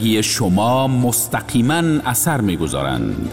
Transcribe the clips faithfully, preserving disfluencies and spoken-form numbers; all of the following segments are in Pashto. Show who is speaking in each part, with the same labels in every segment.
Speaker 1: شما مستقیما اثر می‌گذارند.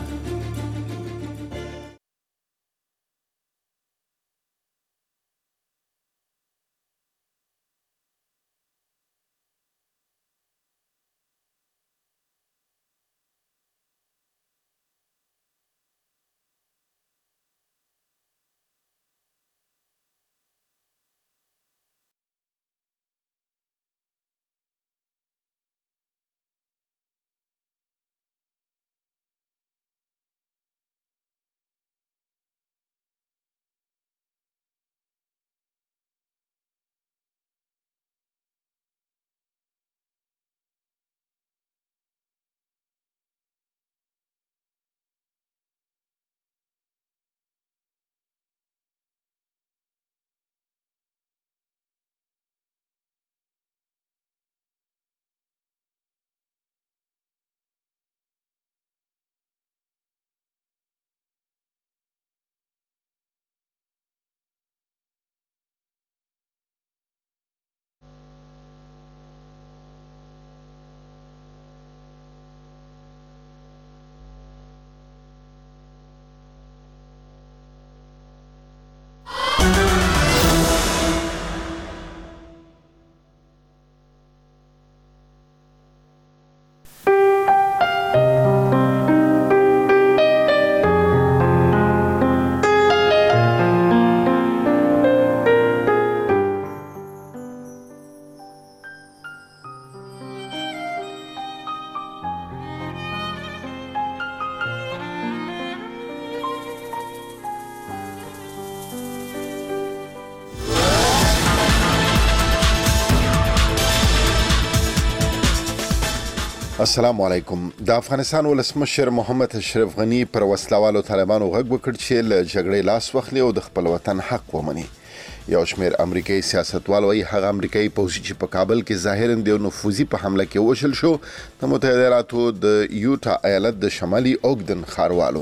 Speaker 2: السلام علیکم. د افغانستان ولسمشر محمد اشرف غنی پر وسلوالو طالبانو غږ وکړ چې له جګړې لاس واخلي او د خپل وطن حق ومني. یو شمېر امریکایي سیاستوال وایي هغه امریکایي پوځي چې په کابل کې ظاهراً د نفوذي په حمله کې وشل شو د متحده ایالاتو د یوټا ایالت د شمالي اوګدن ښاروالو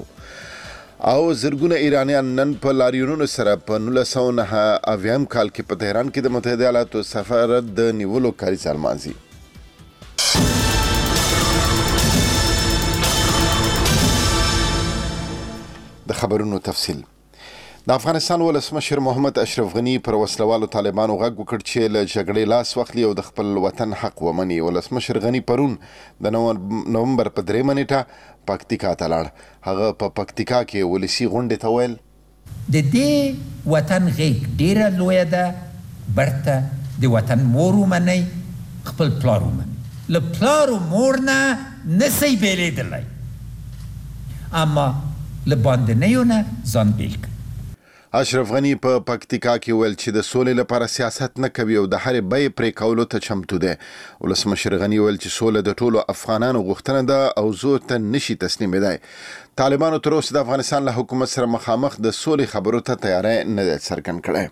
Speaker 2: او زرګونه ایرانیان نن په لاریونونو سره په نولس سوه نهه اویایم کال کې په تهران کې د متحده ایالاتو سفارت د نیولو کاریزه لمانځي. د خبرونو تفصیل. د افغانستان ولسمشر محمد اشرف غنی پر وسلوالو طالبانو غږ وکړ چې له جګړې لاس واخلي او د خپل وطن حق ومني. ولسمشر غنی پرون د نومبر په درېیمه نیټه پکتیکا ته لاړ. هغه په پکتیکا کې ولسي غونډې ته ویل
Speaker 3: د دې وطن غېږ ډېره لویه ده، برته د وطن مور ومنئ، خپل پلار ومنئ. له پلار و مور نه نسئ بېلېدلی، اما له باندنیو نه ځان بیل کړئ.
Speaker 2: اشرف غنی په پکتیکا کې ویل چې د سولې لپاره سیاست نه کوي او د هرې بیې پرې کولو ته چمتو دی. ولسمشر غنی ویل چې سوله د ټولو افغانانو غوښتنه ده او زور ته نشي تسلیمېدای. طالبانو تر اوسه د افغانستان له حکومت سره مخامخ د سولې خبرو ته تیاری نه دی څرګند کړی.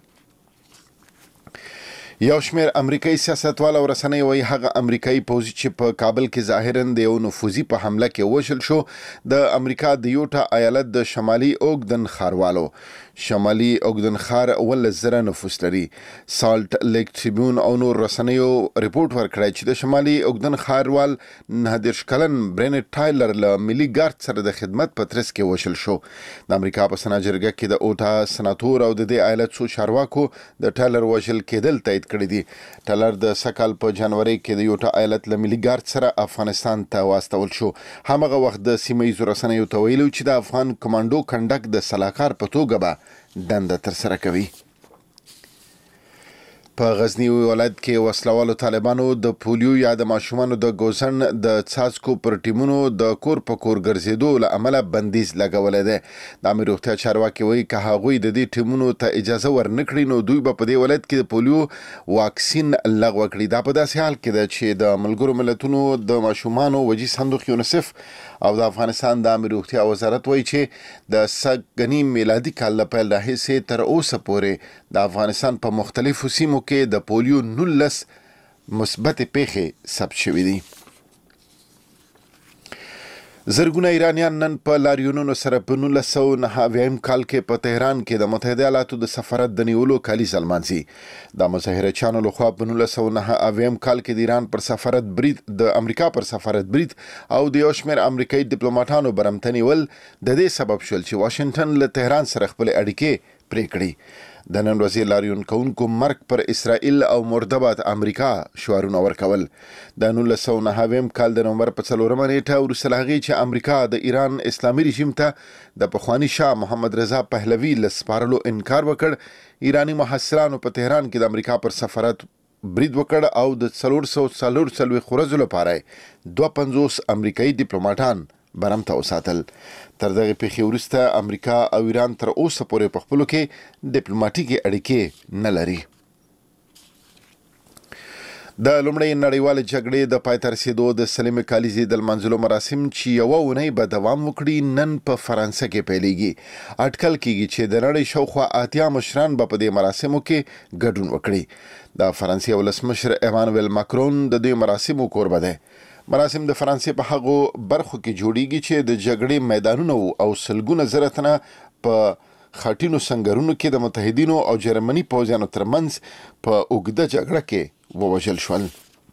Speaker 2: یو شمېر امریکایي سیاستوال او رسنۍ وایي هغه امریکایي پوځي چې په کابل کې ظاهراً د یو نفوذي په حمله کې وشل شو د امریکا د یوټا ایالت د شمالي اوګدن ښاروالو. شمالي اوګدن ښار اوولس زره نفوس لري. سالټ لیک ټریبیون او نور رسنیو ریپورټ ورکړی چې د شمالي اوګدن ښاروال نهه دېرش کلن برینټ ټایلر له ملي ګارد سره د خدمت په ترڅ کې وشل شو. د امریکا په سنا جرګه کې د اوټا سناتور او د دې ایالت څو چارواکو د ټایلر وژل کېدل تایید کړی دي. ټایلر د سکال په جنوري کې د یوټا ایالت له ملي ګارد سره افغانستان ته واستول شو. همغه وخت د سیمه ییزو رسنیو ته ویلو چې د افغان کمانډو کنډک د سلاکار په توګه به دنده ترسره کوي. په غزنی ولایت کې وسلوالو طالبانو د پولیو یا د ماشومانو د ګوزن د څاڅکو پر ټیمونو د کور په کور ګرځېدو له امله بندیز لګولی دی. د عامه روغتیا چارواکي وایي که هغوی د دې ټیمونو ته اجازه ورنکړي نو دوی به په دې ولایت کې د پولیو واکسین لغوه کړي. دا په داسې حال کې ده چې د ملګرو ملتونو د ماشومانو وجي صندوق یونیسف او د افغانستان د عامه روغتیا وزارت وایي چې د سږني میلادي کال له پیل راهیسې تر اوسه پورې د افغانستان په مختلفو سیمو کې د پولیو نولس مثبت پیښې ثبت شوې دي. زرګونه ایرانیان نن په لاریونونو سره په نولس سوه نهه اویایم کال کې په تهران کې د متحده ایالاتو د سفارت د نیولو کالیز لمانځي. د مظاهرچیانو لخوا په نولس سوه نهه اویایم کال کې د ایران پر سفارت برید د امریکا پر سفارت برید او د یو شمېر امریکایي ډیپلوماټانو برمته نیول د دې سبب شول چې واشنگټن له تهران سره خپل اړیکې پرې کړي. د نن ورځې لاریون کوونکو مرګ پر اسرائیل او مردبات امریکا شعارونه ورکول. د نولس سوه نهه اویایم کال د نومبر په څلورمه نیټه وروسته له هغې چې امریکا د ایران اسلامي رژیم ته د پخواني شاه محمد رضا پهلوي له سپارلو انکار وکړ، ایراني محصلانو په تهران کې د امریکا پر سفارت برید وکړ او د څلور سوه څلور څلوېښت ورځو لپاره دوه پنځوس امریکایي ډیپلوماټان برمته وساتل. تر دغه پیښې وروسته امریکا او ایران تر اوسه پورې په خپلو کې ډیپلوماټیکې اړیکې نه لري. د لومړۍ نړیوالې جګړې د پای ته رسېدو د سلمې کالیزې د لمانځلو مراسم چې یوه اونۍ به دوام وکړي نن په فرانسه کې پیلېږي. اټکل کېږي چې د نړۍ شاوخوا اتیا مشران به په دې مراسمو کې ګډون وکړي. د فرانسې ولسمشر ایمانویل ماکرون د دې مراسمو کوربه دی. مراسم د فرانسې په هغو برخو کې جوړیږي چې د جګړې میدانونه او سلګونه زره تنه په خټینو سنگرونو کې د متحدینو او جرمني پوځیانو ترمنځ په اوږده جګړه کې ووژل شول.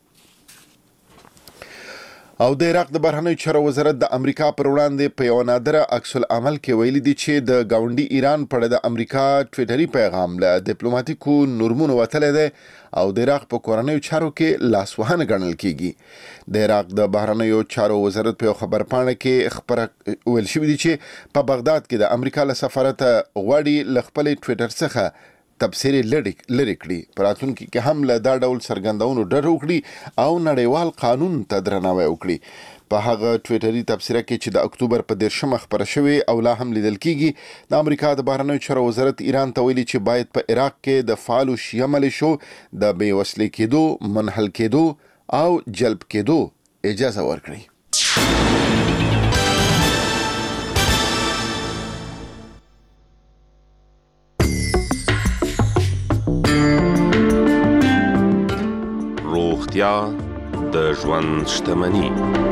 Speaker 2: او د عراق د بهرنیو چارو وزارت د امریکا پر وړاندې په یو نادره عکس العمل کې ویلي دي چې د ګاونډي ایران په اړه د امریکا ټویټري پیغام له ډیپلوماټیکو نورمونو وتلی دی او د عراق په کورنیو چارو کې لاسوهنه ګڼل کیږي. د عراق د بهرنیو چارو وزارت په یو خبرپاڼه کې خبره ویل شوې دي چې په بغداد کې د امریکا له سفارته غواړي له خپلې ټویټر څخه تبصرې لرې کړي، په راتلونکي کې هم له دا ډول څرګندونو ډډه وکړي او نړیوال قانون ته درناوی وکړي. په هغه ټویټري تبصره کې چې د اکتوبر په دېرشمه خپره شوې او لا هم لیدل کیږي، د امریکا د بهرنیو چارو وزارت ایران ته ویلي چې باید په عراق کې د فعالو شیعه ملیشو د بې وسلې کېدو، منحل کېدو او جلب کېدو اجازه ورکړي.
Speaker 4: روغتیا د ژوند شتمني.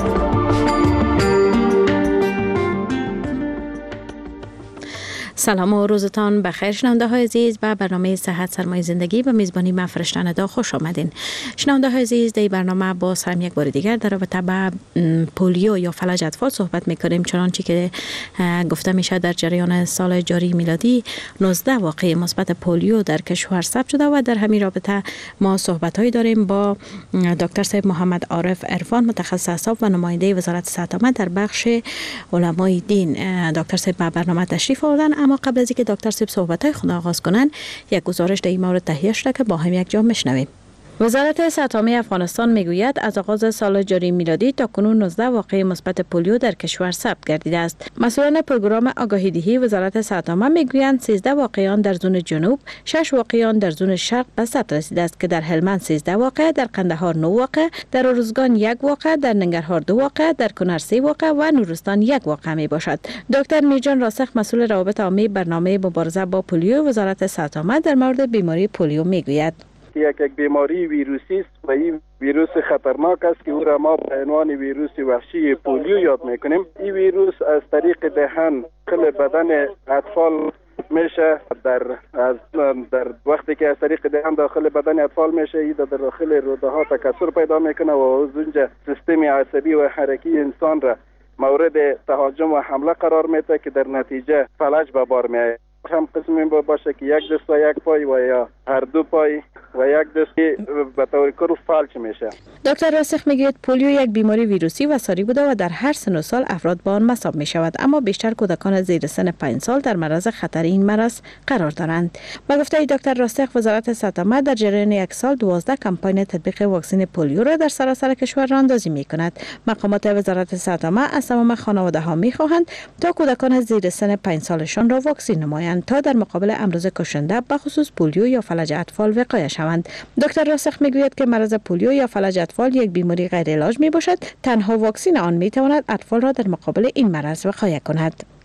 Speaker 5: سلام و روزتان بخیر شنونده های عزیز، به برنامه صحت سرمایه زندگی به میزبانی من فرشته ندا خوش آمدین. شنونده های عزیز، در برنامه باز هم یک بار دیگر در رابطه با پولیو یا فلج اطفال صحبت میکنیم، چنانچه که گفته میشه در جریان سال جاری میلادی نوزده واقعه مثبت پولیو در کشور ثبت شده و در همین رابطه ما صحبت هایی داریم با دکتر صاحب محمد عارف عرفان، متخصص اعصاب و نماینده وزارت صحت عامه در بخش علمای دین. دکتر صاحب به برنامه تشریف آوردن، اما قبل از اینکه دکتر صاحب صحبت‌های خود آغاز کنن یک گزارش در این مورد تهیه شده که با هم یک جا میشنویم. وزارت صحت عامه افغانستان میگوید از آغاز سال جاری میلادی تا کنون نوزده واقعه مثبت پولیو در کشور ثبت گردیده است. مسئولان پروگرام آگاهی دهی وزارت صحت عامه میگویند سیزده واقعیان در زون جنوب، شش واقعیان در زون شرق به ثبت رسیده است که در هلمند سیزده واقعه، در قندهار نه واقعه، در ارزگان یک واقعه، در ننگرهار دو واقعه، در کنر سه واقعه و نورستان یک واقعه می باشد. دکتر میرجان راسخ مسئول روابط عامه برنامه مبارزه با پولیو وزارت صحت عامه در مورد بیماری پولیو میگوید.
Speaker 6: یک یک بیماری ویروسی است و این ویروس خطرناک است که او را ما به عنوان ویروس وحشی پولیو یاد میکنیم. این ویروس از طریق دهن داخل بدن اطفال میشه، در از در وقتی که از طریق دهن داخل بدن اطفال میشه، این در داخل روده ها تکثر پیدا میکنه و از اونجا سیستم عصبی و حرکی انسان را مورد تهاجم و حمله قرار میده که در نتیجه فلج به بار میآید. هم قسمی باشه که یک دست و یک پای و یا هر دو پای و یک دستی به طور کل فلج میشه.
Speaker 5: دکتر راسخ میگوید پولیو یک بیماری ویروسی و ساری بوده و در هر سن و سال افراد با آن مصاب می شود، اما بیشتر کودکان زیر سن پنج سال در معرض خطر این مرض قرار دارند. با گفته دکتر راسخ، وزارت صحت عامه در جریان یک سال دوازده کمپاین تطبیق واکسن پولیو را در سراسر کشور راهاندازی می کند. مقامات وزارت صحت عامه از تمام خانواده ها می خواهند تا کودکان زیر سن پنج سالشان را واکسن نمایند تا در مقابل امراض کشنده به خصوص پولیو یا فلج اطفال وقایه شوند. دکتر راسخ میگوید که مرض پولیو یا فلج اطفال یک بیماری غیر علاج می باشد، تنها واکسن آن می تواند اطفال را در مقابل این مرض وقایه کند.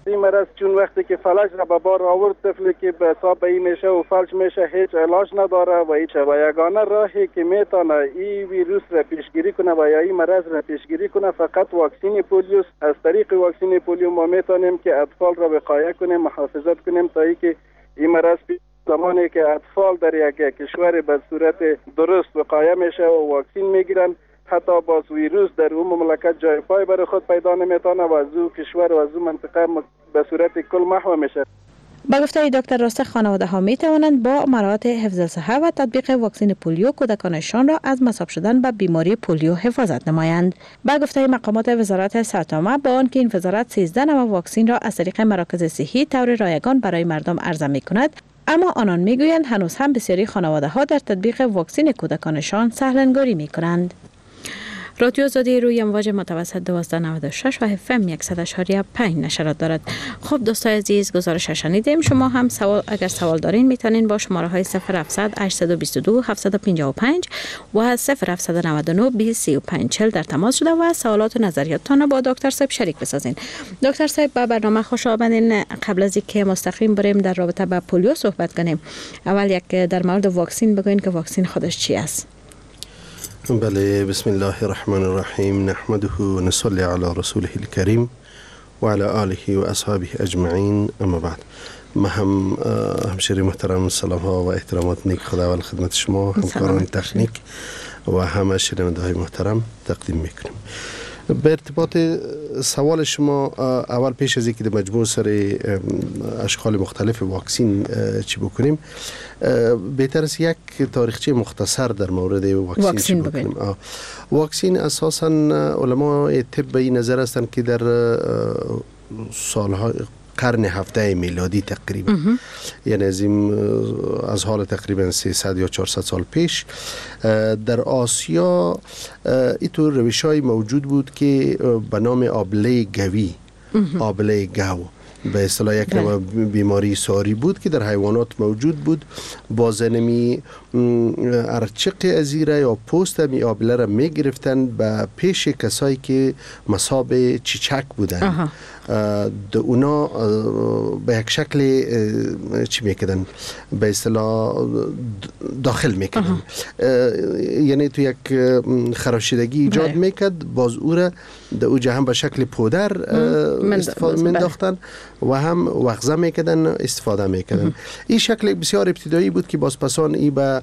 Speaker 6: این مرض چون وقتی که فلج را به بار آورد، طفلی که به حساب این میشه و فلج میشه هیچ علاج نداره و هیچ و یگانه راهی که میتونه این ویروس را پیشگیری کنه و یا این مرض را پیشگیری کنه فقط واکسین پولیو. از طریق واکسین پولیو ما میتونیم که اطفال را وقایه کنیم، محافظت کنیم تا اینکه این مرض زمانی که اطفال در یک کشور به صورت درست وقایه میشه و واکسین میگیرن، حتی باز ویروس در اون مملکت جای پای برای خود پیدا نمیتونه و از اون کشور و از اون منطقه به صورت کل محو میشه.
Speaker 5: با گفته دکتر راسته، خانواده ها می توانند با مراعات حفظ الصحه و تطبیق واکسن پولیو کودکانشان را از مصاب شدن به بیماری پولیو حفاظت نمایند. با گفته مقامات وزارت صحت عامه، با آنکه این وزارت سیزده نوع واکسن را از طریق مراکز صحی طور رایگان برای مردم عرضه می کند، اما آنان می گویند هنوز هم بسیاری خانواده ها در تطبیق واکسن کودکانشان سهلنگاری می کنند. رادیو آزادی روی امواج متوسط دوازده نود و شش و اف ام صد و یک و پنج نشرات دارد. خب دوستای عزیز، گزارش شنیدیم. شما هم سوال اگر سوال دارین میتونین با شماره های صفر هفتصد هشتصد و بیست و دو هفتصد و پنجاه و پنج و صفر هفتصد و نود و نه بیست سی و پنج چهل در تماس شده و سوالات و نظریاتتان با دکتر صاحب شریک بسازین. دکتر صاحب، با برنامه خوش آمدین. قبل از اینکه مستقیم بریم در رابطه با پولیو صحبت کنیم، اول یک در مورد واکسن بگوین که واکسن خودش چی است؟
Speaker 7: بله، بسم الله الرحمن الرحیم، نحمده و نصلی علی رسوله الکریم و علی آله و اصحابه اجمعین، اما بعد. ما هم همشیری محترم سلام ها و احترامات نیک خداوند خدمت شما، همکاران تکنیک و همه شنونده های محترم تقدیم میکنیم. به ارتباط سوال شما، اول پیش از اینکه در مجموع سر اشکال مختلف واکسین چی بکنیم، بهتر است یک تاریخچه مختصر در مورد واکسین, واکسین چی بکنیم. واکسین اساساً علماء طب به این نظر هستند که در سالهای قرن هفده میلادی تقریبا، یعنی از این از حال تقریبا سیصد یا چهارصد سال پیش در آسیا اینطور روش‌های موجود بود که به نام آبله گوی، آبله گو به اصطلاح یک نوع بیماری ساری بود که در حیوانات موجود بود. بازنمی ارچق ازیره یا پوست می آبله را می گرفتن به پیش کسایی که مصاب چیچک بودن. د اونا به یک شکل چی میکردن، به اصطلاح داخل میکردن، یعنی تو یک خراشیدگی ایجاد میکرد، باز او را در او جهان به شکل پودر استفاده مینداختن و هم وغزه میکردن استفاده میکردن. این شکل بسیار ابتدایی بود که باز پسان ای به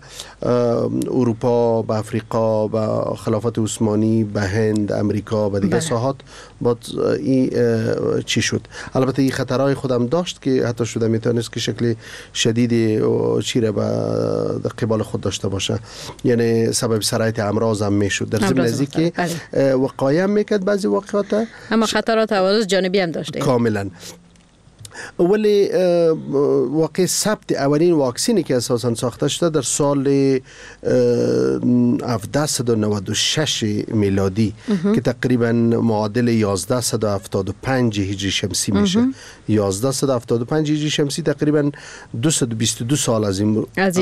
Speaker 7: اروپا، به افریقا، به خلافت عثمانی، به هند، امریکا، به دیگه ساحات باز این چی شد. البته این خطرهای خودم داشت که حتی شده میتونست که شکل شدید چی را به قبال خود داشته باشه، یعنی سبب سرایت امراض هم میشد. در ضمن از اینکه وقایع میکرد بعضی واقعات، اما خطرات عوارض جانبی هم داشته کاملا. ولی واقع ثبت اولین واکسینی که اساساً ساخته شده در سال هفتصد و نود و شش میلادی که تقریباً معادل یازده هفتاد و پنج هجری شمسی میشه. یازده هفتاد و پنج هجری شمسی تقریباً دویست و بیست و دو سال از این از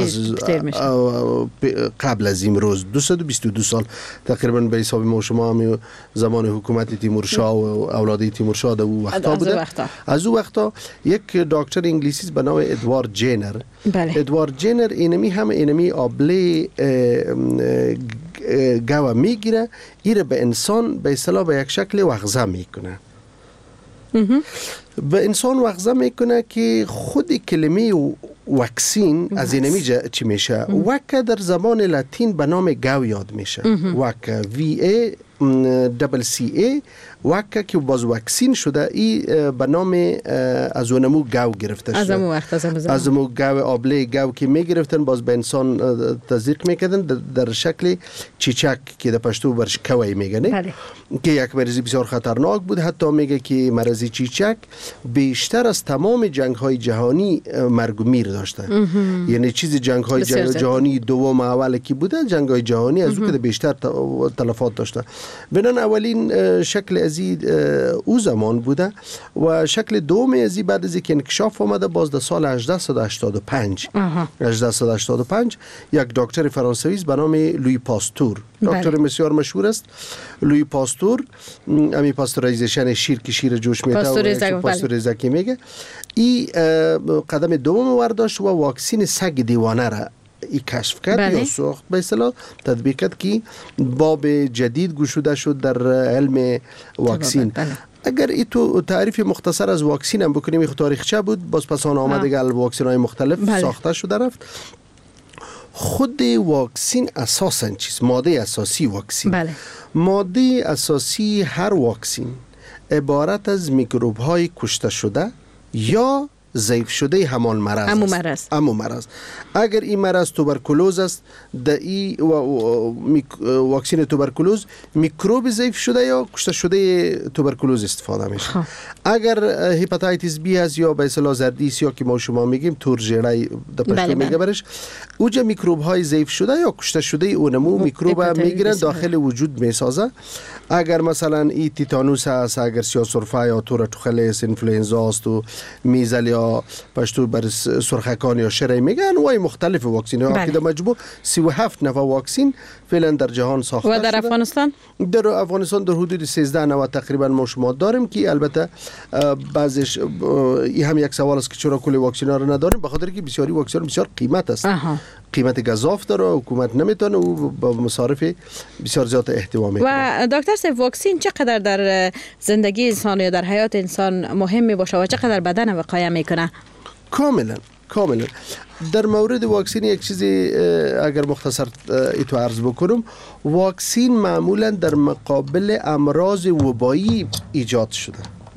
Speaker 7: قبل از امروز، دویست و بیست و دو سال تقریباً به حساب ما شما هم زمان حکومت تیمورشاه و اولاد تیمورشاه در اون وقتا بوده. از اون وقتا یک دکتر انگلیسی به نام ادوارد جینر، بله. ادوارد جینر اینمی هم اینمی آبله گاو میگیره، ایره به انسان به اصطلاح به یک شکل وغزه میکنه. به انسان وغزه میکنه که خود کلمه واکسین از اینمی چی میشه؟ وکا در زبان لاتین به نام گاو یاد میشه. وکا وی ای دبل سی ای وکا که باز واکسین شده، ای به نام از اونمو گاو گرفته شده. از امو وقت از امو از امو گاو آبله گاو که میگرفتن باز به انسان تزریق میکردن در شکل چیچک که در پشتو برش کوی میگنه، بله. که یک مرضی بسیار خطرناک بود. حتی میگه که مرضی چیچک بیشتر از تمام جنگ های جهانی مرگ و میر داشته. یعنی چیزی جنگ های جهانی دوم اول کی بوده، جنگ های جهانی از اون که بیشتر تلفات داشته. بنان اولین شکل ازی او زمان بوده و شکل دوم ازی بعد از اینکه انکشاف آمده باز در سال هجده هشتاد و پنج هجده هشتاد و پنج یک دکتر فرانسوی به نام لویی پاستور، دکتر بسیار مشهور است. لویی پاستور امی پاستوریزیشن شیر که شیر جوش میده و پاستوریزه که میگه، این قدم دوم ورداشت و واکسین سگ دیوانه را ای کشف کرد. بله. یا ساخت به اصطلاح تطبیق کرد که باب جدید گشوده شد در علم واکسین. بله. اگر ای تو تعریف مختصر از واکسین هم بکنیم، این تاریخچه بود، باز پس آن آمده گل واکسین های مختلف بله. ساخته شده رفت. خود واکسین اساساً چیز ماده اساسی واکسین بله. ماده اساسی هر واکسین عبارت از میکروب های کشته شده یا ضعیف شده همان مرض
Speaker 5: همون
Speaker 7: است.
Speaker 5: مرض.
Speaker 7: همون مرض. اگر این مرض توبرکولوز است، در این واکسین توبرکولوز میکروب ضعیف شده یا کشته شده توبرکولوز استفاده میشه. خب. اگر هپاتیتیس بی است یا به اصطلاح زردیس یا که ما شما میگیم تور ژیړی در پشتو بله میگه برش، اوجا میکروب های ضعیف شده یا کشته شده اونمو میکروب میگیرن داخل وجود میسازه. اگر مثلا ای تیتانوس است، اگر سیاه‌سرفه یا تور توخلس، انفلوئنزا است و میزل یا پشتو بر سرخکان یا شری میگن و مختلف واکسین ها که در مجموع سی و هفت نوع واکسین فعلا در جهان ساخته شده.
Speaker 5: و در افغانستان
Speaker 7: در افغانستان در حدود سیزده نوع تقریبا ما شما داریم که البته بعضیش این هم یک سوال است که چرا کل واکسین ها رو نداریم، به خاطر که بسیاری واکسین بسیار قیمت است. اها. قیمت گزاف داره، حکومت نمیتونه و با مصارف بسیار زیاد احتوا میکنه.
Speaker 5: و دکتر صاحب واکسین چقدر در زندگی انسان یا در حیات انسان مهم می باشه و چقدر بدن وقایه میکنه؟
Speaker 7: کاملا کاملا. در مورد واکسین یک چیزی اگر مختصر ایتو عرض بکنم، واکسین معمولا در مقابل امراض وبایی ایجاد شده.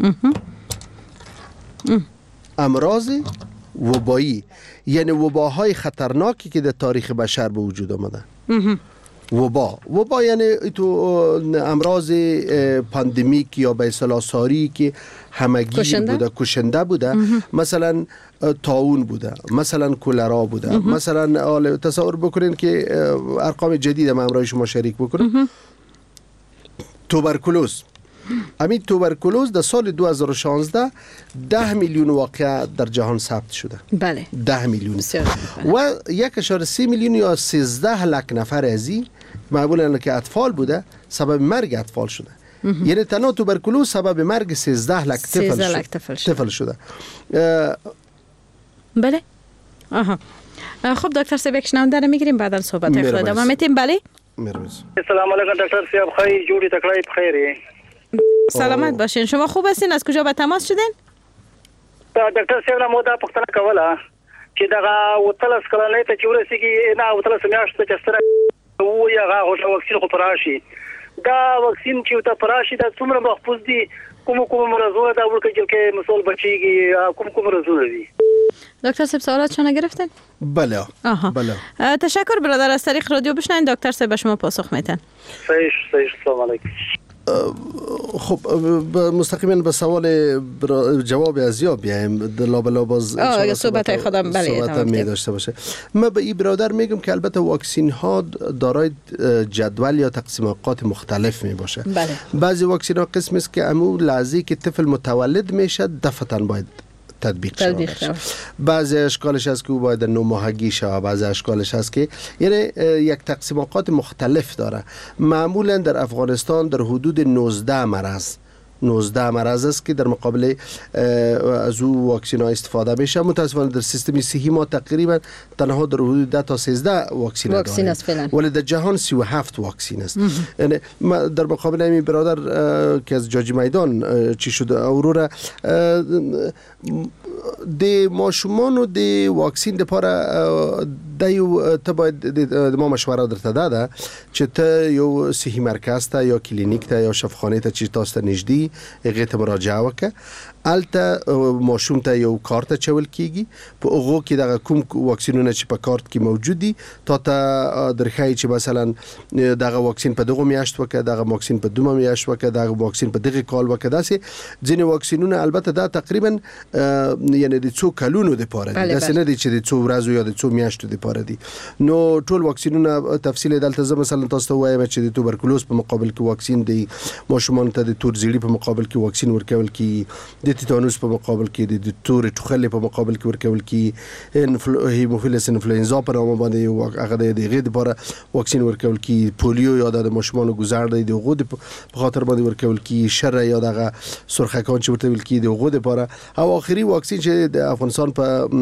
Speaker 7: امراض وبایی یعنی وباهای خطرناکی که در تاریخ بشر به وجود آمده. وبا وبا یعنی تو امراض پاندمیک یا به اصطلاح ساری که همگیر بوده، کشنده بوده. مثلا طاعون بوده، مثلا کولرا بوده. مثلا تصور بکنین که ارقام جدید هم همراه شما شریک بکنم، توبرکولوز. همین توبرکولوز در سال دو هزار و شانزده ده میلیون واقعه در جهان ثبت شده. بله. ده میلیون. و یک اشاره سی میلیون یا سیزده لک نفر ازی معمولا که اطفال بوده سبب مرگ اطفال شده. یعنی تنها توبرکولوز سبب مرگ سیزده لک طفل شده. طفل شده.
Speaker 5: بله. آها. خب دکتر صاحب یک شنونده رو میگیریم بعدا صحبت خود ادامه میدیم. بله.
Speaker 7: مرسی.
Speaker 6: السلام علیکم دکتر صاحب، خیلی جوری تکلیف بخیری.
Speaker 5: سلامت باشین. شما خوب هستین؟ از کجا به تماس شدین؟
Speaker 6: دکتر صاحب مو دا پختنه کوله چې دغه وتلس کلنې ته چې ورسیږي نه وتلس میاشتې چې سره و یا غوښه واکسین خو پراشي دا واکسین چې ته پراشي دا څومره محفوظ دي؟ کوم کوم مرزونه دا ورکه چې مسول بچيږي کوم کوم مرزونه دي؟
Speaker 5: دکتر صاحب سوالاتشون گرفتین؟
Speaker 7: بله.
Speaker 5: آها.
Speaker 7: بله.
Speaker 5: تشکر برادر، از طریق رادیو بشنوین دکتر صاحب به شما پاسخ میدن.
Speaker 6: صحیح صحیح. السلام علیکم.
Speaker 7: خب مستقیما به سوال جواب از یا بیایم لابلا باز
Speaker 5: صحبت خودم بله
Speaker 7: صحبت می داشته باشه. من به این برادر میگم که البته واکسین ها دارای جدول یا تقسیم اوقات مختلف می باشه. بله. بعضی واکسین ها قسم است که امو لحظه‌ای که طفل متولد میشه دفعتاً باید تطبیق شود. بعضی اشکالش هست که او باید نو ماهگی شود، بعضی اشکالش هست که یعنی یک تقسیم اوقات مختلف داره. معمولا در افغانستان در حدود نوزده مرض نوزده مرض است که در مقابل از او واکسین ها استفاده میشه. متاسفانه در سیستم صحی ما تقریبا تنها در حدود ده تا سیزده واکسین
Speaker 5: واکسین است فعلا،
Speaker 7: ولی در جهان سی و هفت واکسین است. یعنی در مقابل این برادر که از جاجی میدان چی شده اورورا د ماشومان و د واکسین د پاره دا یو ته باید د ما مشوره درته ده چې ته یو صحي مرکز ته یا کلینیک ته یا شفاخانه ته چې تاسو ته نږدې هغې ته مراجعه وکړه. الته ماشوم ته یو کارت چول کیږي، په هغو کې دغه کوم واکسینونه چې په کارت کې موجود دي تا ته درښایي چې مثلا دغه واکسین په دغه میاشت وکړه، دغه واکسین په دومره میاشت وکړه، دغه واکسین په دغه کال وکړه. داسې ځینې واکسینونه البته دا تقریبا یعنی د څو کلونو لپاره دي، داسې نه دي چې د څو ورځو یا د څو میاشتو لپاره دي. نو ټول واکسینونه تفصیل دلته زه مثلا تاسو ته وایم چې د توبرکلوز په مقابل کې واکسین دی، ماشومان ته د تور زیړي په مقابل کې واکسین ورکول کی، د تیتانوس په مقابل کې د تور ټوخلې په مقابل کې ورکول کی، هیموفیلس انفلوئنزا په نامه باندې هغه د دغه لپاره واکسین ورکول کی، پولیو یا د ماشومان ګزار دی دغه په خاطر باندې ورکول کی، شر یا دغه سرخکان چې ورته ویل کی دغه لپاره. او اخري واکسین چې د افغانستان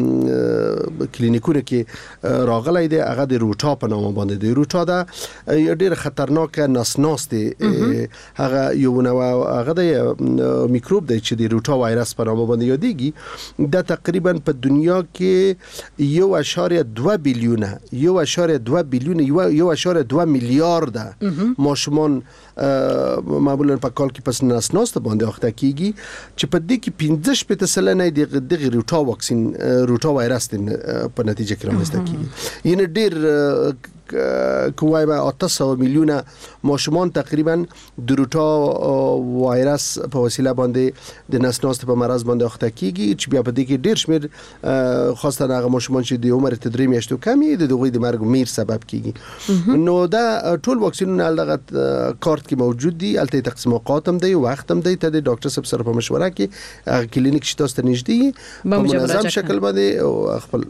Speaker 7: په کلینیکونو کې راغلی دی هغه د روټا په نامه باندې دی. روټا دا یو ډیر خطرناک نسناس دی، هغه یو نوع هغه د میکروب دی چې د روټا وایرس په نامه باندې یادېږي. دا تقریبا په دنیا کې یو اشاریه دوه بیلیونه یو اشاریه دوه بیلیونه یو اشاریه دوه میلیارده ماشومان معمولا په کال کې پس نسناس ته باندې اخته کیږي چې په دې کې پنځه شپېته سلنه د دغه روټا واکسین روټا وایرس په نتیجه کې رامنځته کیږي. یعنی ډیر کوای به اته سوه میلیونه ماشومان تقریبا د روټا وایرس په وسیله باندې د نسناس په مرض باندې اخته کیږي چې بیا په دې کې ډیر شمیر خاصه هغه ماشومان چې د عمر ته درې میاشتو کم دي د دوی د مرګ میر سبب کیږي. نو دا ټول واکسینونه دغه کارت کې موجود دي، الته تقسیم اوقات هم دی، وخت هم دی، ته د ډاکټر صاحب سره په مشوره کې کلینیک چې تاسو ته نږدې په منظم شکل باندې خپل.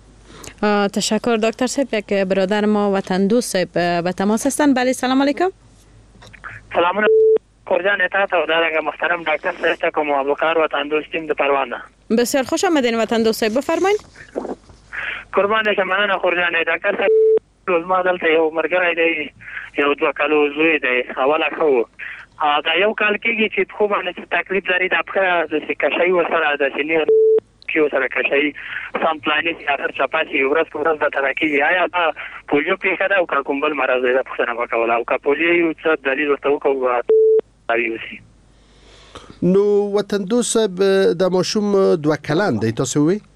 Speaker 5: تشکر دکتر صاحب. یک برادر ما وطن دوست صاحب به تماس هستن. بله سلام علیکم.
Speaker 8: سلام قرجان اطاعت و دارنگا محترم دکتر صاحب تکم و ابوکار وطن دوستیم دو پروانه.
Speaker 5: بسیار خوش آمدین وطن دوست صاحب، بفرمایید.
Speaker 8: قربان شما مننه قرجان دکتر صاحب. روز ما دلته یو مرګری دی، یو دوه کالو زوی دی، اوله خو دا یو کال کېږي چې خو باندې تکلیف لري د پښه د کشای وسره د سینې کې وسره کشای سم پلانې اخر چپاسي ورځ په ورځ د ترکیږي. آیا دا پولیو پیښه ده او کوم بل مرض دی؟ د پښتنه وکوله او کا پولیو یو څه دلیل ورته وکړو اوسي.
Speaker 7: نو وطن دوست صاحب د ماشوم دوه کلن دی تاسو وی؟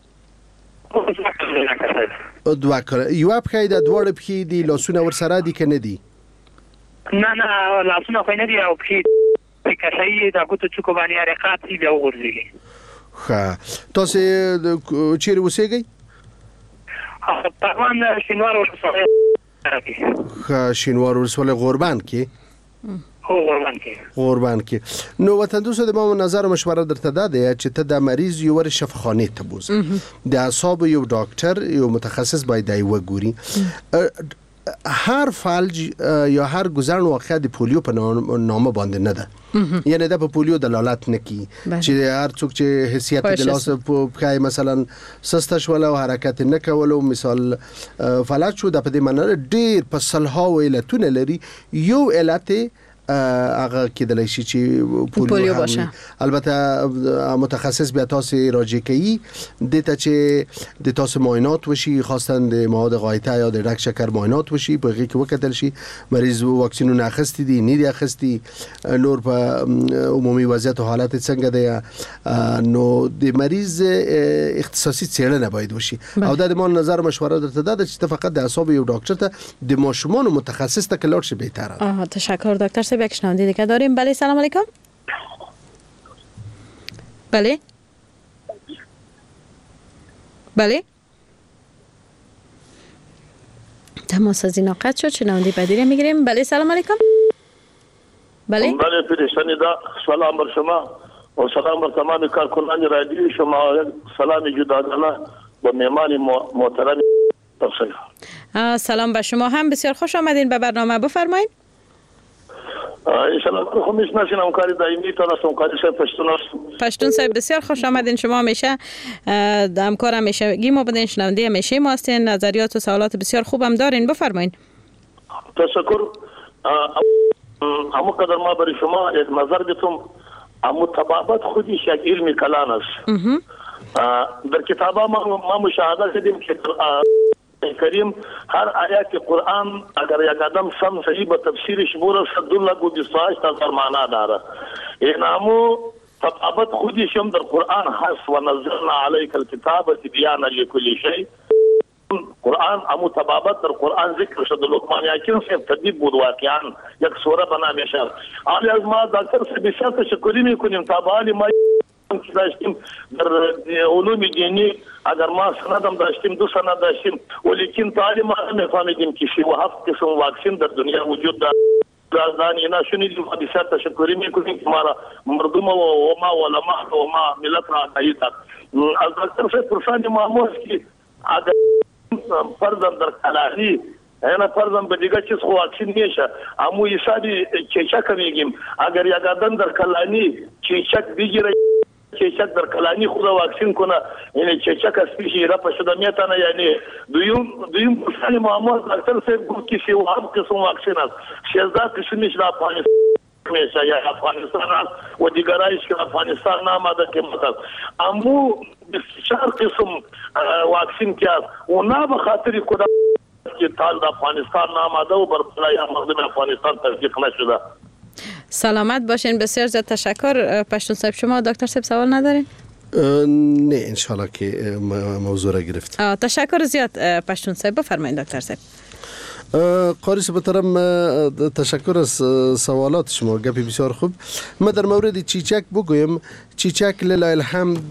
Speaker 7: دوه کلن. یو پښه د دوړ پښې دی، لاسونه ورسره دي کنه دي؟
Speaker 8: نه نه لاسونه خو نه دي او پښې کشای د ګوتو څوک باندې حرکت دی بیا وګرځي.
Speaker 7: ښه تاسو چیرې اوسېږئ؟
Speaker 8: پروان شینوار ولسوالۍ کې.
Speaker 7: ښه شینوار ولسوالۍ غوربند کې؟
Speaker 8: هو غوربند کې.
Speaker 7: غوربند کې. نو وطن دوست د ما نظر او مشوره درته ده چې ته د مریض یو ور شفاخانه ته بوز، د اعصاب یو ډاکټر یو متخصص باید دی وګوري. هر فلج یا هر گذرن واقع د پولیو په نامه باندې نه ده، یعنی دا په پولیو دلالت نه کوي چې هر څوک چې حیثیت د لاس په مثلا سسته شول او حرکت نه کول او مثال فلج شو، د په دې معنی ډیر په سلها علتونه لري. یو علت هغه کېدلی شي چې پولیو باشه. البته متخصص بیا تاسو راجع کوي د ته چې د تاسو معاینات وشي، خاصه د مواد غایطه یا د رگ شکر معاینات وشي، په هغه کې وکتل شي مریض واکسینونه اخیستی دي نه دي اخیستی، نور په عمومي وضعیت او حالت څنګه دی. نو د مریض اختصاصي څېړنه باید وشي او دا د ما نظر مشوره درته ده چې فقط د اعصاب یو ډاکټر ته د ماشومان متخصص ته کلاړ شي بهتره.
Speaker 5: آها تشکر دکتر صاحب. یک شنونده دیگه داریم. بله سلام علیکم. بله بله تماس از این قطع شد. شنونده بعدی میگیریم. بله سلام علیکم. بله
Speaker 9: بله پیرشانی دا سلام بر شما و سلام بر تمام کارکنان رادیو شما، سلام جداگانه با مهمان محترم تفسیر.
Speaker 5: سلام به شما هم، بسیار خوش آمدین به برنامه، بفرمایید.
Speaker 9: ان شاء الله خو میشناسین همکاری دائمی تاسو همکاری صاحب پشتون است.
Speaker 5: پشتون صاحب بسیار خوش آمدین. شما همیشه د همکار همیشگی ما بودین، شنونده همیشه ما هستین، نظریات و سوالات بسیار خوبم دارین، بفرمایید.
Speaker 9: تشکر. اما قدر ما برای شما یک نظر بدم. اما طبابت خودش یک علم کلان است. در کتابا ما ما مشاهده کردیم که کریم هر آیات قرآن اگر یک آدم سم صحیح به تفسیرش برسد دو لک و بیست و هشت هزار معنا داره. اینامو تطابق خودش هم در قرآن هست و نزلنا علیک الکتاب تبیانا لکل شیء. قرآن امو تبابت در قرآن ذکر شد. لقمان حکیم سے تدبیر بود واقعا یک سوره بنا میشه. علی از ما دکتر سے بسیار تشکری میکنیم تا به حال ما داشتیم در علوم دینی اگر ما سندم داشتیم دو سند داشتیم ولیکن تعلیم ما نفهمیدیم که سی و هفت قسم واکسین در دنیا وجود دارد. رازدانی اینا شنیدیم و بسیار تشکری میکنیم که ما مردم و ما علما و ما ملت را آگاهی داد. از دکتر سے پرسان معمول که اگر فرضاً در کلاهی اینا فرضاً به دیگه چیز خو واکسین میشه امو حسابی چیچک میگیم اگر یک آدم در کلانی چیچک بگیره چیچک در کلانی خود واکسین کنه یعنی چیچک اسپیشی رفع شده میتونه یعنی دویم دویم پرسان معمول دکتر سے گفت که سی و هفت قسم واکسین است شازده قسمش در افغانستان میشه یا افغانستان است و دیگرایش که افغانستان نامده که مثلا امو بسیار قسم واکسین که است و نه به خاطر کدام که تال افغانستان نامده و بر پلای مردم افغانستان تصدیق نشده.
Speaker 5: سلامت باشین. بسیار زیاد تشکر. پشتون صاحب شما دکتر صاحب سوال ندارین؟
Speaker 7: نه انشالله که موضوع را گرفت.
Speaker 5: تشکر زیاد پشتون صاحب. بفرمایید دکتر صاحب.
Speaker 7: قاری محترم تشکر از سوالات شما. گپی بسیار خوب. ما در مورد چیچک بگویم. چیچک لله الحمد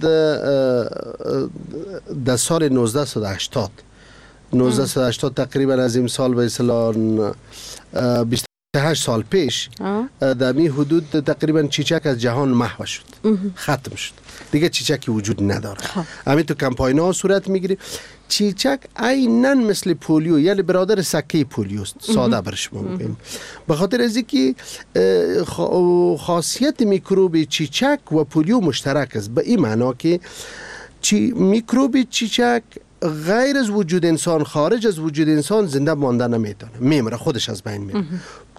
Speaker 7: در سال نوزده و هشتاد نوزده و هشتاد تقریبا از این سال به اصطلاح بیست و هشت سال پیش در می حدود تقریبا چیچک از جهان محو شد، ختم شد، دیگه چیچکی وجود نداره. همین تو کمپاین ها صورت میگیره. چیچک عیناً مثل پولیو یعنی برادر سکه پولیوست، ساده برش میگیم. به خاطر از اینکه خاصیت میکروب چیچک و پولیو مشترک است، به این معنا که چی میکروب چیچک غیر از وجود انسان، خارج از وجود انسان زنده مانده نمیتونه، میمره، خودش از بین میره.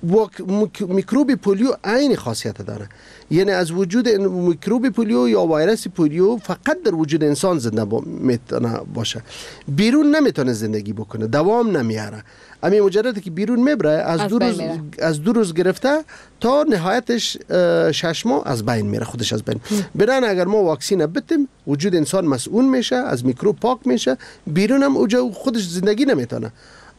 Speaker 7: میکروب پولیو عین خاصیت داره، یعنی از وجود میکروب پولیو یا ویروس پولیو فقط در وجود انسان زنده میتونه باشه، بیرون نمیتونه زندگی بکنه، دوام نمیاره. امی مجرد که بیرون میبره از, از دو روز از دو روز گرفته تا نهایتش شش ماه از بین میره، خودش از بین. برن اگر ما واکسین بدیم وجود انسان مسئول میشه، از میکروب پاک میشه، بیرون هم اوجا خودش زندگی نمیتونه،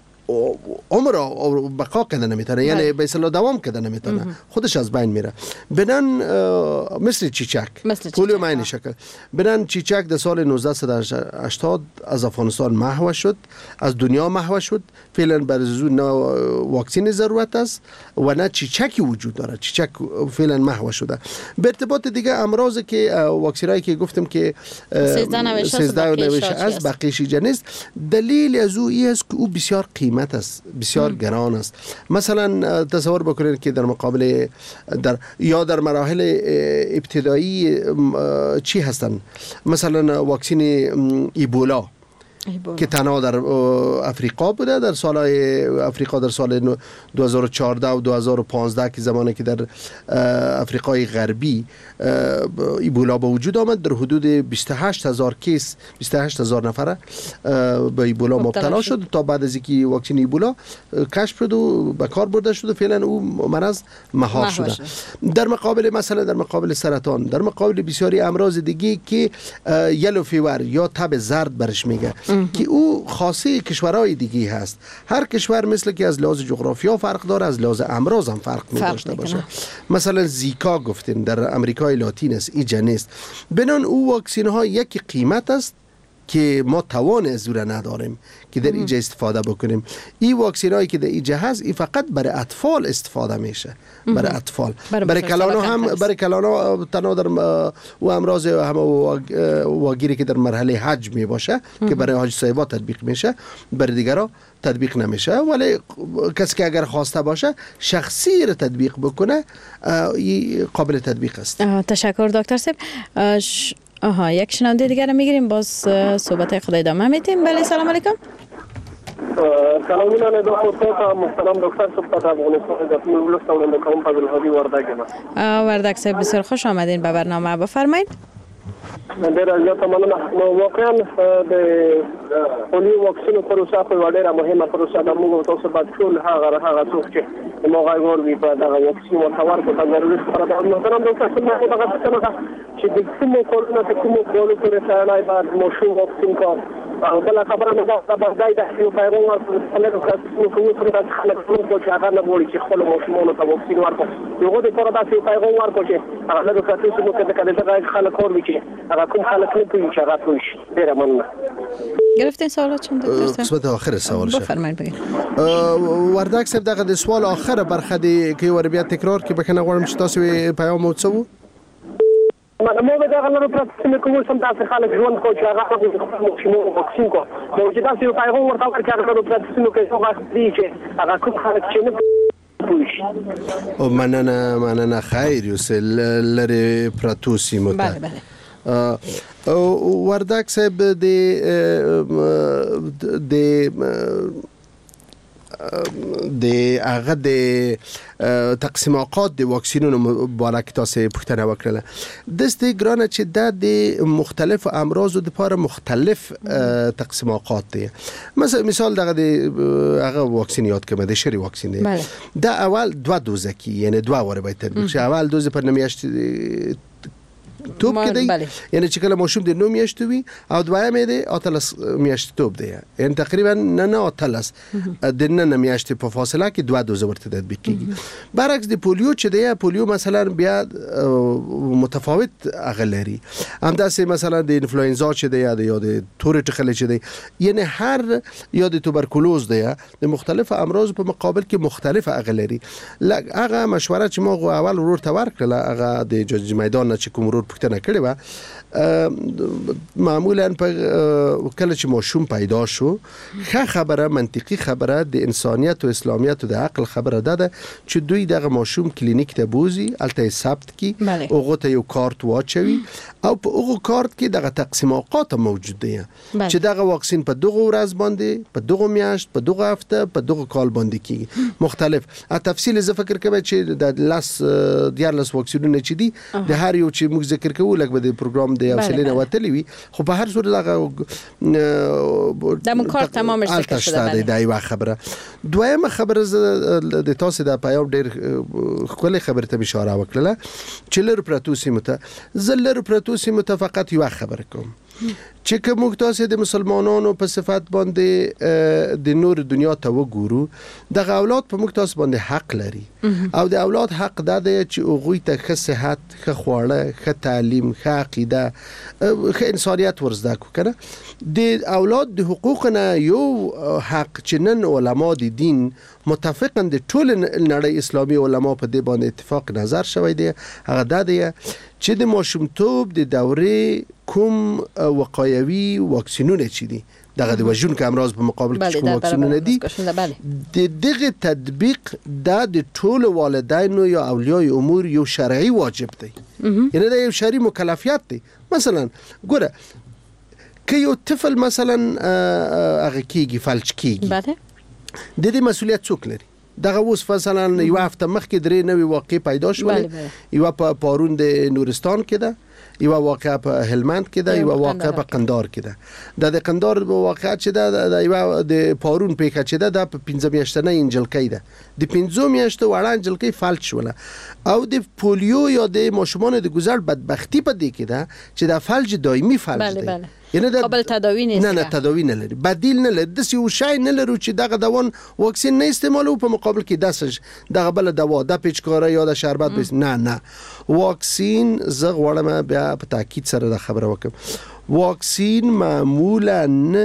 Speaker 7: عمر بقا کده نمیتونه، یعنی به اصطلاح دوام کده نمیتونه، خودش از بین میره. بنان مثل چیچک پولیو معنی شکل. بنان چیچک در سال نوزده و هشتاد از افغانستان محو شد، از دنیا محو شد. فعلا برای نه واکسین ضرورت است و نه چیچکی وجود داره، چیچک فعلا محو شده. به ارتباط دیگه امراضی که واکسینایی که گفتم که سیزده نوشه از بقیه جنس، دلیل از او این است که او بسیار قیمت است، بسیار گران است. مثلا تصور بکنید که در مقابل در یا در مراحل ابتدایی چی هستن، مثلا واکسین ایبولا که تنها در افریقا بوده، در سالهای افریقا در سال دو هزار و چهارده و دو هزار و پانزده که زمانی که در افریقای غربی ایبولا به وجود آمد، در حدود بیست و هشت هزار کیس، بیست و هشت هزار نفر به ایبولا مبتلا شد. تا بعد از اینکه واکسن ایبولا کشف شد و به کار برده شد، فعلا او مرض مهار شده. در مقابل مثلا در مقابل سرطان، در مقابل بسیاری امراض دیگه که یلو فیور یا تب زرد برش میگه که او خاصه کشورهای دیگه هست. هر کشور مثل که از لحاظ جغرافیا فرق داره، از لحاظ امراض هم فرق می داشته باشه. مثلا زیکا گفتین در امریکای لاتین است، ایجا نیست. بنان او واکسین ها یک قیمت است که ما توان از او نداریم که در اینجا استفاده بکنیم. این واکسین هایی که در اینجا هست این فقط برای اطفال استفاده میشه، برای اطفال. برای کلانا هم برای کلانا تنها در و امراض هم واگیری که در مرحله حج می باشه که برای حاج صاحبا تطبیق میشه، برای دیگرها تطبیق نمیشه. ولی کسی که اگر خواسته باشه شخصی را تطبیق بکنه، این قابل تطبیق است.
Speaker 5: تشکر دکتر صاحب. آها، یک شنونده دیگر رو میگیریم، باز صحبت خود ادامه میدیم. بله، سلام علیکم.
Speaker 6: سلام علیکم دکتر محترم. دکتر صاحب افغانستان از بلوچستان کوم فضل هادی وردک ما.
Speaker 5: وردک صاحب بسیار خوش آمدین به برنامه. بفرمایید.
Speaker 6: ډېره زیاته مننه. واقعا د پولیو واکسینو پروسه په ډېره مهمه پروسه ده. موږ تاسو باید ټول هغه هغه څوک چې موږ غواړو په دغه واکسین ورکول په ضروري سره د محترم ډاکټر صاحب دغه څنګه چې د کومو کولونو ته کومو کولو پورې سره باید مشروع واکسین کو او بل خبره نه ده په ځای د یو پیغام ورکړل چې کومو څه د خلک ټول چې هغه نه وړي چې خپل ماشومان ته واکسین ورکړي. یو د پوره داسې پیغام ورکړي چې هغه د کاتو مو کده کده دغه خلک ورمي چې هغه کوم خلک نه کوي چې هغه توش ډیره مننه.
Speaker 5: گرفتین سوالات چون دکتر صاحب؟
Speaker 7: قسمت آخر سوال شه.
Speaker 5: بفرمایید بگید.
Speaker 7: وردک صاحب دغه د سوال آخر برخه دی که ور بیا تکرار کې بکنه غواړم چې تاسو پیغام مو څه وو؟
Speaker 6: ما به دغه لپاره پراتسمه کوم سم تاسو خلک ژوند کو چې هغه خپل مخشمو واکسین کو. نو چې تاسو پیغام ورته ورکړئ هغه پراتسمه کوي هغه دي چې هغه کوم خلک چې نه
Speaker 7: او مننه مننه خیر یوسل لری پراتوسی مت.
Speaker 5: بله بله.
Speaker 7: وردک صاحب د د د هغه د تقسیم اوقات د واکسینونو مبارک تاسو پوښتنه وکړه. د استګرانه چې د مختلف امراضو لپاره مختلف تقسیم اوقات دي. مثلا مثال دغه د هغه واکسین یاد کړم د شری واکسین دی. دا اول دوه دوزه کی یعنی دوه وره باید تطبیق شي. اول دوزه پر نمیاشت توپ کې دی یعنی چې کله ماشوم د نو میاشتې وي او دویم دی اتلس میاشتې توپ دی یعنی تقریبا نه نه اتلس د نه نه میاشتې په فاصله کې دوه دوزه ورته تطبیق کیږي. برعکس د پولیو چې دی پولیو مثلا بیا متفاوت اغلری همداسې مثلا د انفلوئنزا چې دی یا د تور ټخله چې دی یعنی هر یا د توبرکلوز دی د مختلف امراض په مقابل کې مختلف اغلری. هغه مشوره چې ما اول ورور ته ورکړه هغه د جج میدان نه چې کوم ورور پوښتنه کړې و معمولا په کله چې ماشوم پیدا شو ښه خبره منطقي خبره د انسانیت او اسلامیت او د عقل خبره ده چې دوی دغه ماشوم کلینیک ته بوزي الته ثبت کی هغه ته یو کارت واچوي او په هغه کارت کې دغه تقسیم اوقات موجود دي چې دغه واکسین په دغه ورځ باندې په دغه میاشت په دغه هفته په دغه کال باندې کیږي مختلف. تفصیل زه فکر کوم چې د لاس دیار لاس واکسینونه چې دي د هر یو چې موږ ذکر کوو لکه د پروګرام د اوسلینه وتلی وي خو په هر صورت دغه
Speaker 5: د مون کار تمام ذکر شده.
Speaker 7: دا یو خبره. دویمه خبره د تاسو د پیام ډیر خپل خبره ته اشاره وکړه چې لر پراتوسی مت زلر پراتوسی مت فقط یو خبره کوم چې کوم تاسو د مسلمانانو په صفات باندې د نور دنیا ته وګورو د اولاد په موږ تاسو باندې حق لري او د اولاد حق دا دی چې هغه ته ښه صحت ښه خواړه ښه تعلیم ښه عقیده ښه انسانیت ورزده کړه. د اولاد د حقوقنا یو حق چې نن علما د دین متفقاً د ټول نړۍ اسلامي علما په دې باندې اتفاق نظر شوی دی هغه دا دی چې د ماشومتوب د دورې کوم وقایوي واکسینونه چي دي دغه د وژونکو امراض په مقابل کې کوم واکسینونه دي د دغه تطبیق د ټول والدینو یا اولیاء امور یو شرعي واجب دی یعنی دا یو شرعي مکلفیت دی. مثلا ګوره که یو طفل مثلا هغه کیږي فلج کیږي د دې مسؤلیت څوک لري؟ دغه اوس مثلا یو هفته مخکې درې نوې واقع پیدا شولې یو په پارون د نورستان کې ده یو واقع په هلمند کې ده یو واقع په قندار کې ده. د قندار واقع چې ده د یو د پارون پیښه چې ده د پنځه میاشتنۍ انجلکۍ ده د پنځه میاشتو وړه انجلکۍ فلج شوله او د پولیو یا د ماشومان د گذر بدبختی په دې کې ده چې د فلج دایمي فلج ده یعنی دا
Speaker 5: قابل تداوی نیست.
Speaker 7: نه نه تداوی نه لري بدیل نه لري د یو شای نه لري چې دغه دوان واکسین نه استعمالو په مقابل کې داسج دغه بل دوا د پیچکاره یا د شربت بس نه نه واکسین زغ وړم بیا په تاکید سره د خبره وکم واکسین معمولا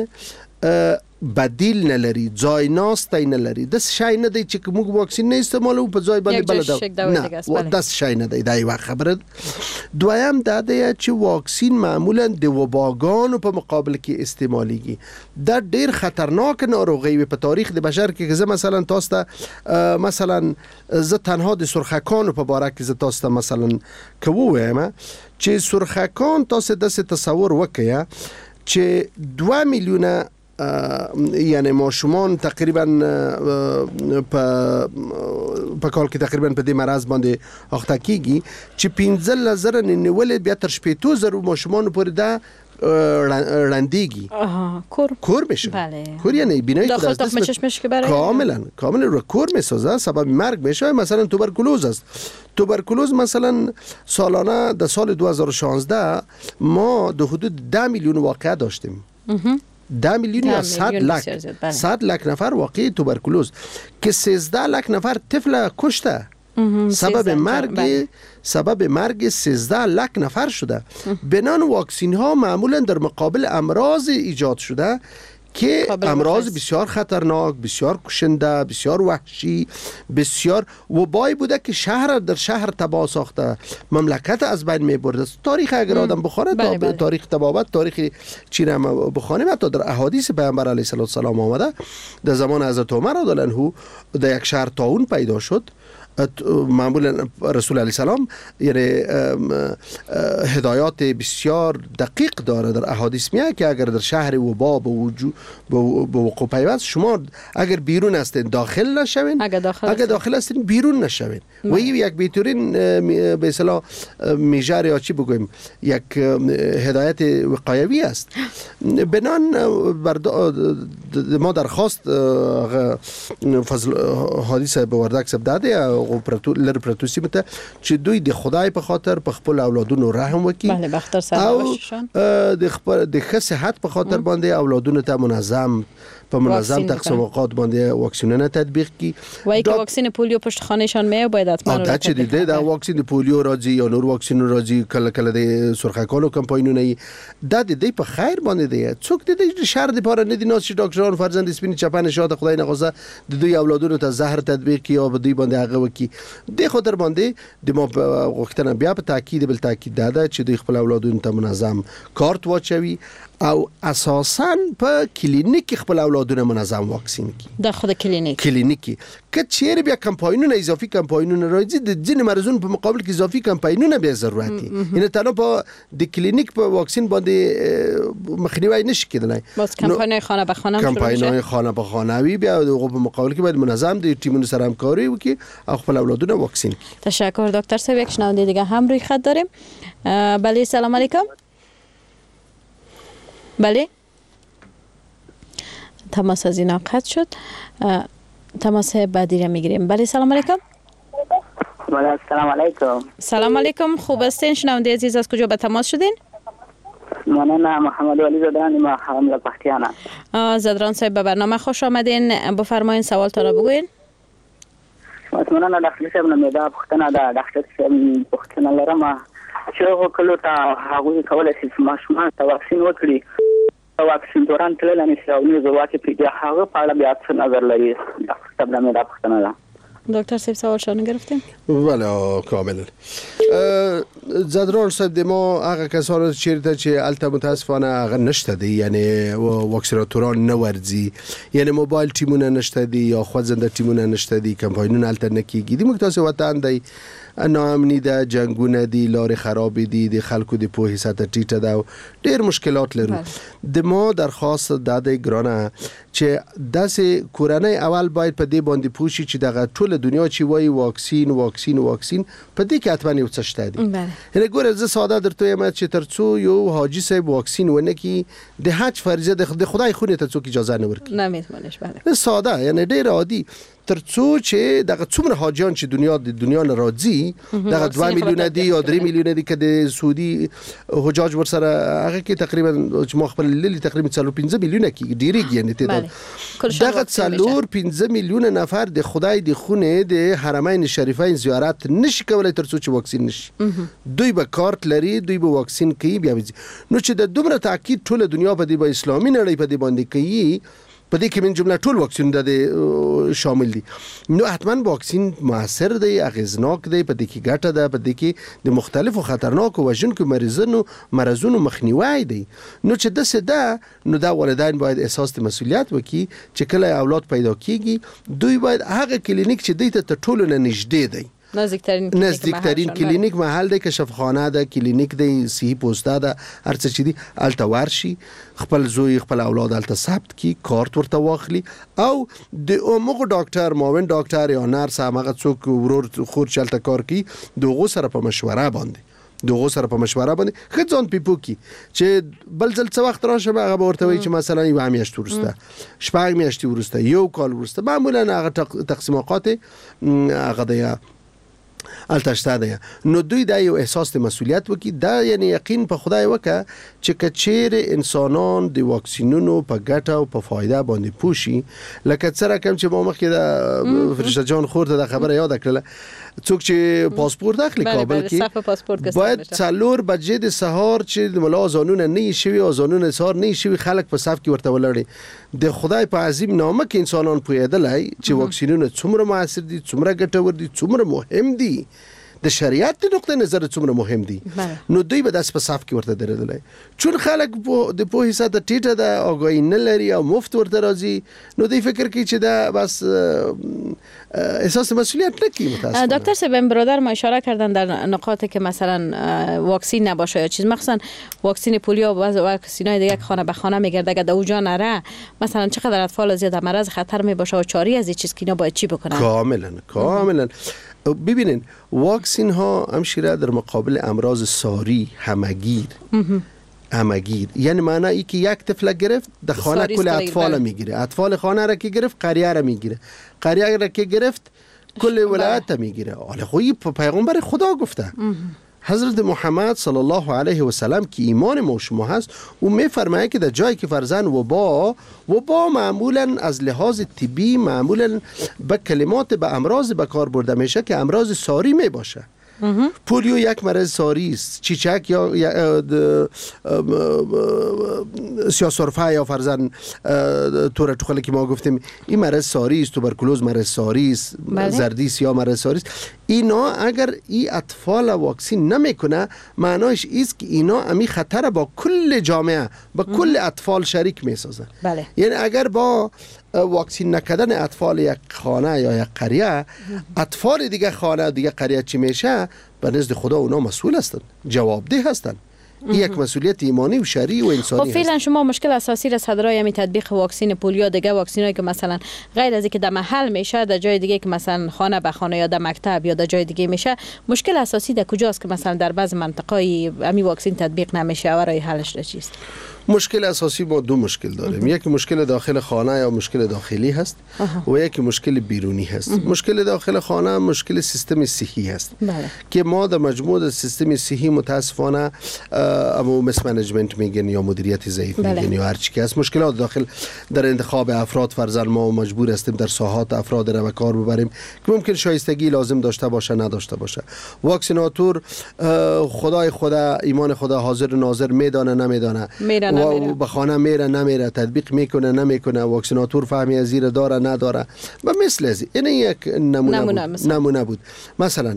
Speaker 7: بدیل نه لري ځای ناستای نه لري د شای نه دی چې موږ واکسین نه استعمالو په ځای باندې بل دا نه د شای نه دی دا یو خبره. دویم دا دی چې واکسین معمولا د وباګانو په مقابل کې استعماليږي دا ډیر خطرناک ناروغي په تاریخ د بشر کې زه مثلا تاسو ته مثلا زه تنها د سرخکانو په باره کې زه تاسو ته مثلا کوم چې سرخکان تاسو د تصور وکیا چې دوه میلیونه یعنی ماشومان تقریبا په په کال کې تقریبا په دې مرض باندې اخته کیږي چې پنځه زره نیولې بیا تر شپږ زره ماشومان پورې دا رندگی
Speaker 5: کور
Speaker 7: کور میشه
Speaker 5: بله.
Speaker 7: کور یعنی بینایی
Speaker 5: داخل تخم چشمش که برای
Speaker 7: کاملا کاملا رو کور میسازه سبب مرگ میشه. مثلا توبرکولوز است. توبرکولوز مثلا سالانه در سال دو هزار و شانزده ما در حدود ده میلیون واقعه داشتیم. ده میلیون یا صد لک صد لک نفر واقعی توبرکولوز که سیزده لک نفر طفل کشته. سبب مرگ سبب مرگ سیزده لک نفر شده. بنان واکسین ها معمولا در مقابل امراض ایجاد شده که امراض بسیار خطرناک، بسیار کشنده، بسیار وحشی، بسیار وبایی بوده که شهر در شهر تباه ساخته، مملکت از بین میبرده. تاریخ اگر آدم بخونه بله بله. تاریخ تبابت، تاریخ چین هم بخونیم، حتی در احادیث پیامبر علیه السلام آمده. در زمان حضرت عمر رضی الله عنه در یک شهر طاعون پیدا شد. معمولا رسول علیه السلام یعنی هدایات بسیار دقیق داره در احادیث میگه که اگر در شهر وبا به وجود به وقوع پیوست شما اگر بیرون هستین داخل نشوین، اگر داخل, اگر داخل هستین بیرون نشوین. و این یک بهترین به اصطلاح میجر یا چی بگویم یک هدایت وقایوی است. بنان ما درخواست فضل حدیث به وردک سب داده او لر پرتوسی مته چې دوی د خدای په خاطر په خپل اولادونو رحم وکړي.
Speaker 5: بله بختر سرنوشتشان
Speaker 7: د خپل د ښه صحت په خاطر باندې اولادونو ته منظم په منظم تقسیمات باندې واکسینونه تطبیق کی.
Speaker 5: وای که واکسین پولیو پشت خانهشان میه باید حتما
Speaker 7: دا چې د واکسین پولیو راځي یا نور واکسین راځي کله کله د سرخکالو کمپاینونه دا د دې په خیر باندې دی. څوک د دې شر د پاره نه دي ناس چې ډاکټران فرزند سپین چپن شاده خدای نغوزه د دوی اولادونو ته زهر تطبیق کی او دوی باندې هغه وکي. د خاطر باندې د ما غوښتنه بیا په تاکید بل تاکید داده چې دوی خپل اولادونو ته منظم کارت واچوي او اساساً په کلینیک خپل اولادونه منظم واکسین کی.
Speaker 5: د خود کلینیک
Speaker 7: کلینیکی که چیرې بیا کمپاینونه اضافي کمپاینونه راځي د ځینې مرزونو په مقابل کې اضافي کمپاینونه به ضرورت دي. یعنی تنها په د کلینیک په واکسین باندې مخنیوي نشي کېدلی.
Speaker 5: باز کمپاینای خانه به خانه
Speaker 7: کمپاینای خانه به خانه وی بیا د په مقابل کې باید منظم د ټیمونو سره همکاري وکړي او خپل اولادونه واکسین کی.
Speaker 5: تشکر دکتر صاحب. یک شنونده دیگه هم روی خط داریم. بله سلام علیکم. بله تماس از اینا قطع شد. تماس بعدی را میگیریم. بله سلام علیکم.
Speaker 10: بله سلام علیکم.
Speaker 5: سلام علیکم. خوب هستین؟ شنونده عزیز از کجا به تماس شدین؟
Speaker 10: من محمد ولی زدران ما حمله پختیانه.
Speaker 5: زدران صاحب به برنامه خوش آمدین. بفرمایین سوالتون را بگوین.
Speaker 10: متمنه داخل صاحب نمیده پختنه دا داخل صاحب پختنه لرم چې کله تا هغه کولای شي ماشومان ته واکسین وکړي. واکسین دوران تل نه نشي او نه زواکه پیډه هغه په اړه بیا څه نظر لري. داخل صاحب نمیده پختنه ده.
Speaker 5: دکتر صاحب سوالشان گرفتیم؟
Speaker 7: بله کاملا. زدران صاحب ما هغه کسان چیرته چې الته متاسفانه هغه نشته دی، یعنی واکسیناتوران نه ورځي، یعنی موبایل ټیمونه نشته دی یا خوځنده ټیمونه نشته دی، کمپاینونه الته نه کیږي. د مکتاس وطن دی ناامنی ده، جنگونه دي، لارې خراب دي، د خلکو د پوهې سطح ټیټه ده، ډېر مشکلات لرو. د ما درخواست داده ګرانه چې داسې کورنۍ اول باید په دې باندې پوه شي چې دغه ټول دنیا چې وایي واکسین واکسین واکسین په دې کې حتما یو څه شته دي. یعنی ګوره زه ساده درته وایم چې تر څو یو حاجي صاحب واکسین ونه کړي د حج فریضه د خدای خونې ته څوک اجازه نه ورکوي.
Speaker 5: نمیتونش. بله
Speaker 7: ساده، یعنی ډېر عادي. تر څو چې دغه څومره حاجیان چې دنیا د دنیا نه راځي دغه دوه میلیونه دي یا درې میلیونه دي که د سعودي حجاج ورسره هغه کې تقریبا چې ما خپل لیدلي تقریبا څلور پنځه میلیونه کېږي، ډېرېږي. یعنی تعداد دغه څلور پنځه میلیونه نفر د خدای د خونې د حرمین شریفین زیارت نشي کولی تر څو چې واکسین نشي. دوی به کارت لري، دوی به واکسین کوي بیا وځي. نو چې د دومره تاکید ټوله دنیا په دې به اسلامي نړۍ په دې باندې کوي، په دې کې من جمله ټول واکسین د شامل دي، نو حتما واکسین موثر دی، اغیزناک دی، په دې کې ګټه ده، په دې کې د مختلفو خطرناکو وژونکو مرضونو مرزونو مخنیوی دی. نو چې داسې ده نو دا والدین باید احساس د مسؤلیت وکړي چې کله اولاد پیدا کیږي دوی باید هغه کلینیک چې دوی ته تر ټولو نه نږدې دی
Speaker 5: نزدیکترین
Speaker 7: نزدیکترین کلینیک محل دی که شفاخانه ده، کلینیک دی، صحي پوسټه ده، هر څه چې دی الته ورشي، خپل زوی خپل اولاد الته ثبت کی، کارت ورته واخلي او د موږ ډاکټر معاون ډاکټر یا نرس هغه څوک ورور خور چلته کار کی دغه سره په مشوره باندې دغه سره په مشوره باندې خځون پیپو کی چې بل ځل څه وخت راشه هغه ورته وی چې مثلا یو میاشت ورسته شپږ میاشتې ورسته یو کال ورسته معمولا هغه تقسیمات هغه دی التشته ده. نو دوی دا یو احساس د مسؤلیت وکي، دا یعنی یقین په خدای وکه چې کچیر انسانان د واکسینونو په ګټه او په فایده باندې پوشي، لکه څنګه کوم چې ما مخکې د فرشته جان خورته د خبره یاد کړله، څوک چې پاسپورت اخلي کابل کې باید څلور بجې د سهار چې د ملا اذانونه نه شي اذانونه سهار نه شي خلک په صف کې ورته ولاړي. د خدای په عظیم نامه کې انسانان پوهېدلای چې واکسینونه څومره موثر دي، څومره ګټور دي، څومره مهم دي، د شریعت د نقطه نظر څومره مهم دي. نو دوی به داس په صف کې ورته درېدلای، چون خلک د پوهې ساته ټیټه ده، آگاهی نه لري او مفت ورته راځي، نو دوی فکر کوي چې دا بس احساس مسئولیت نکی. متاسفانه
Speaker 5: دکتر صاحب برادر ما اشاره کردن در نقاطی که مثلا واکسین نباشه یا چیز، مثلا واکسین پولیو و واکسینای دیگه که خانه به خانه میگرده که در اونجا نره، مثلا چقدر اطفال زیاد مرض خطر می باشه و چاری از این چیز که اینا باید چی بکنن؟
Speaker 7: کاملا کاملا ببینین واکسین ها همشیره در مقابل امراض ساری همگیر همگیر، یعنی معنی ای که یک طفل گرفت در خانه کل اطفال میگیره، اطفال خانه را که گرفت قریه را میگیره، قریه را که گرفت کل ولایت میگیره. حالا خویی پیغمبر خدا گفته، حضرت محمد صلی الله علیه و سلم که ایمان ما شما هست او میفرمایه که در جایی که فرزن وبا وبا معمولا از لحاظ طبی معمولا به کلمات به امراض به کار برده میشه که امراض ساری می باشه. پولیو یک مرض ساری است، چیچک یا سیاسرفه یا فرزن تور ټوخلی که ما گفتیم این مرض ساری است، توبرکلوز مرض ساری است، زردی سیاه مرض ساری است. اینا اگر این اطفال واکسین نمیکنه معنایش است که اینا امی خطر با کل جامعه با کل اطفال شریک میسازن.
Speaker 5: بله.
Speaker 7: یعنی اگر با واکسین نکردن اطفال یک خانه یا یک قریه، اطفال دیگه خانه دیگه قریه چی میشه؟ به نزد خدا اونا مسئول هستند، جوابده هستند. این یک مسئولیت ایمانی و شرعی و انسانی
Speaker 5: است. فعلا شما مشکل اساسی را صدرای می تطبیق واکسین پولیو دیگه واکسینایی که مثلا غیر از اینکه در محل میشه در جای دیگه که مثلا خانه به خانه یا در مکتب یا در جای دیگه میشه، مشکل اساسی در کجاست که مثلا در بعض مناطقای امی واکسین تطبیق نمیشه و راه حلش چیست؟
Speaker 7: مشکل اساسی با دو مشکل داریم، یک مشکل داخل خانه یا مشکل داخلی هست و یک مشکل بیرونی هست. مشکل داخل خانه مشکل سیستم صحی هست که ما در مجموع سیستم صحی متاسفانه اما مس منیجمنت میگن یا مدیریت ضعیف میگن یا هر چی که هست. مشکلات داخل در انتخاب افراد فرزن ما مجبور هستیم در ساحات افراد را به کار ببریم که ممکن شایستگی لازم داشته باشه نداشته باشه. واکسیناتور خدای خدا ایمان خدا حاضر و ناظر میدانه نمیدانه، و به خانه میره نمیره، تطبیق میکنه نمیکنه، واکسیناتور فهمی از زیر داره نداره و مثل از این یک نمونه, نمونه, بود. نمونه بود. مثلا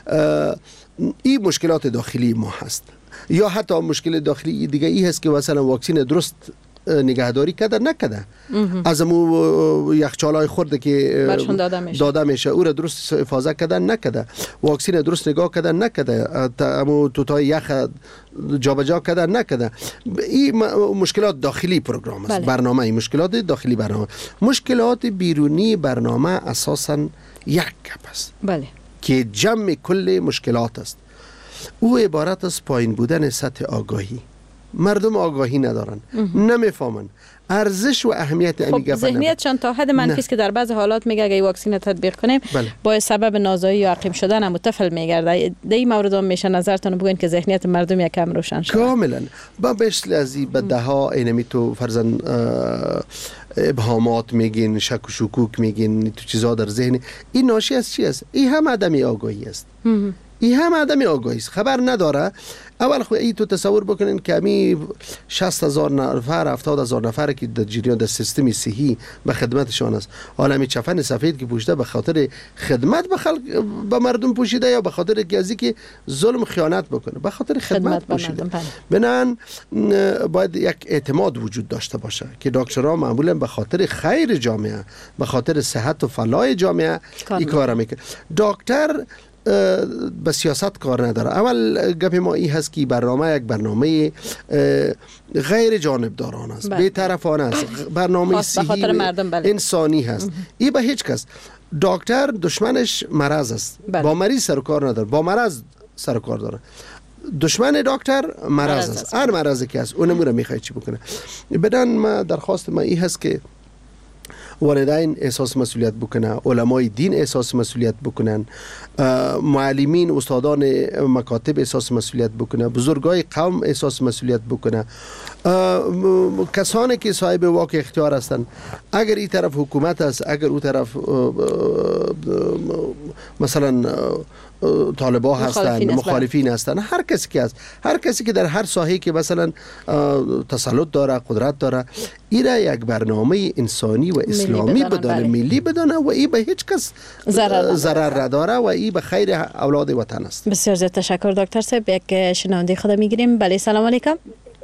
Speaker 7: این مشکلات داخلی ما هست، یا حتی مشکل داخلی دیگه ای هست که مثلا واکسین درست نگهداری کده نکده، از امو یخچالای خورده که
Speaker 5: داده میشه.
Speaker 7: داده میشه او را درست حفاظت کده نکده، واکسین درست نگاه کده نکده، امو توتای یخ جابجا کده نکده. این مشکلات داخلی پروگرام است. بله. برنامه این مشکلات داخلی برنامه. مشکلات بیرونی برنامه اساسا یک گپ است.
Speaker 5: بله.
Speaker 7: که جمع کل مشکلات است. او عبارت از پایین بودن سطح آگاهی. مردم آگاهی ندارن، نمیفهمن ارزش و اهمیت امی گپ.
Speaker 5: خب ذهنیتشان تا حد منفی است که در بعض حالات میگه اگه واکسین تطبیق کنیم بله. با سبب نازایی یا عقیم شدن هم طفل میگرده. در این مورد هم میشه نظرتون بگوین که ذهنیت مردم یکم روشن شد؟
Speaker 7: کاملا. با مثل از این بدها اینمی تو فرزن ابهامات میگین، شک و شکوک میگین، تو چیزا در ذهن این ناشی از چی است؟ این هم عدم آگاهی است. این هم عدم آگاهی است، خبر نداره. اول خو ای تو تصور بکنین که امی شصت هزار نفر هفتاد هزار نفر که در جریان در سیستم صحی به خدمتشان است، حالا می چفن سفید که پوشیده به خاطر خدمت به خلق به مردم پوشیده یا به خاطر گزی که ظلم خیانت بکنه، به خاطر خدمت, خدمت پوشیده. بنان باید یک اعتماد وجود داشته باشه که دکترها معمولا به خاطر خیر جامعه، به خاطر صحت و فلاح جامعه این کارا میکنه. دکتر به سیاست کار نداره. اول گپ ما این هست که برنامه یک برنامه غیر جانبدارانه است، بی‌طرفانه است، برنامه صحی انسانی هست. این به هیچ کس، دکتر دشمنش مرض است، بله. با مریض سر کار نداره، با مرض سر کار داره. دشمن دکتر مرض است، هر مرضی که است اون نمونه میخواد چی بکنه. بدن ما درخواست ما این هست که والدین احساس مسئولیت بکنن، علمای دین احساس مسئولیت بکنن، معلمین استادان مکاتب احساس مسئولیت بکنن، بزرگای قوم احساس مسئولیت بکنن، کسانی که صاحب واقع اختیار هستند. اگر این طرف حکومت است، اگر اون طرف مثلا طالبا هستند، مخالفین هستند، هر کسی که است، هر کسی که در هر ساحه که مثلا تسلط داره، قدرت داره، این یک برنامه انسانی و اسلامی بدانه، ملی بدانه و این به هیچ کس ضرر نداره و این به خیر اولاد وطن است.
Speaker 5: بسیار زیاد تشکر دکتر صاحب. یک شنونده خدا میگیریم. بله سلام علیکم.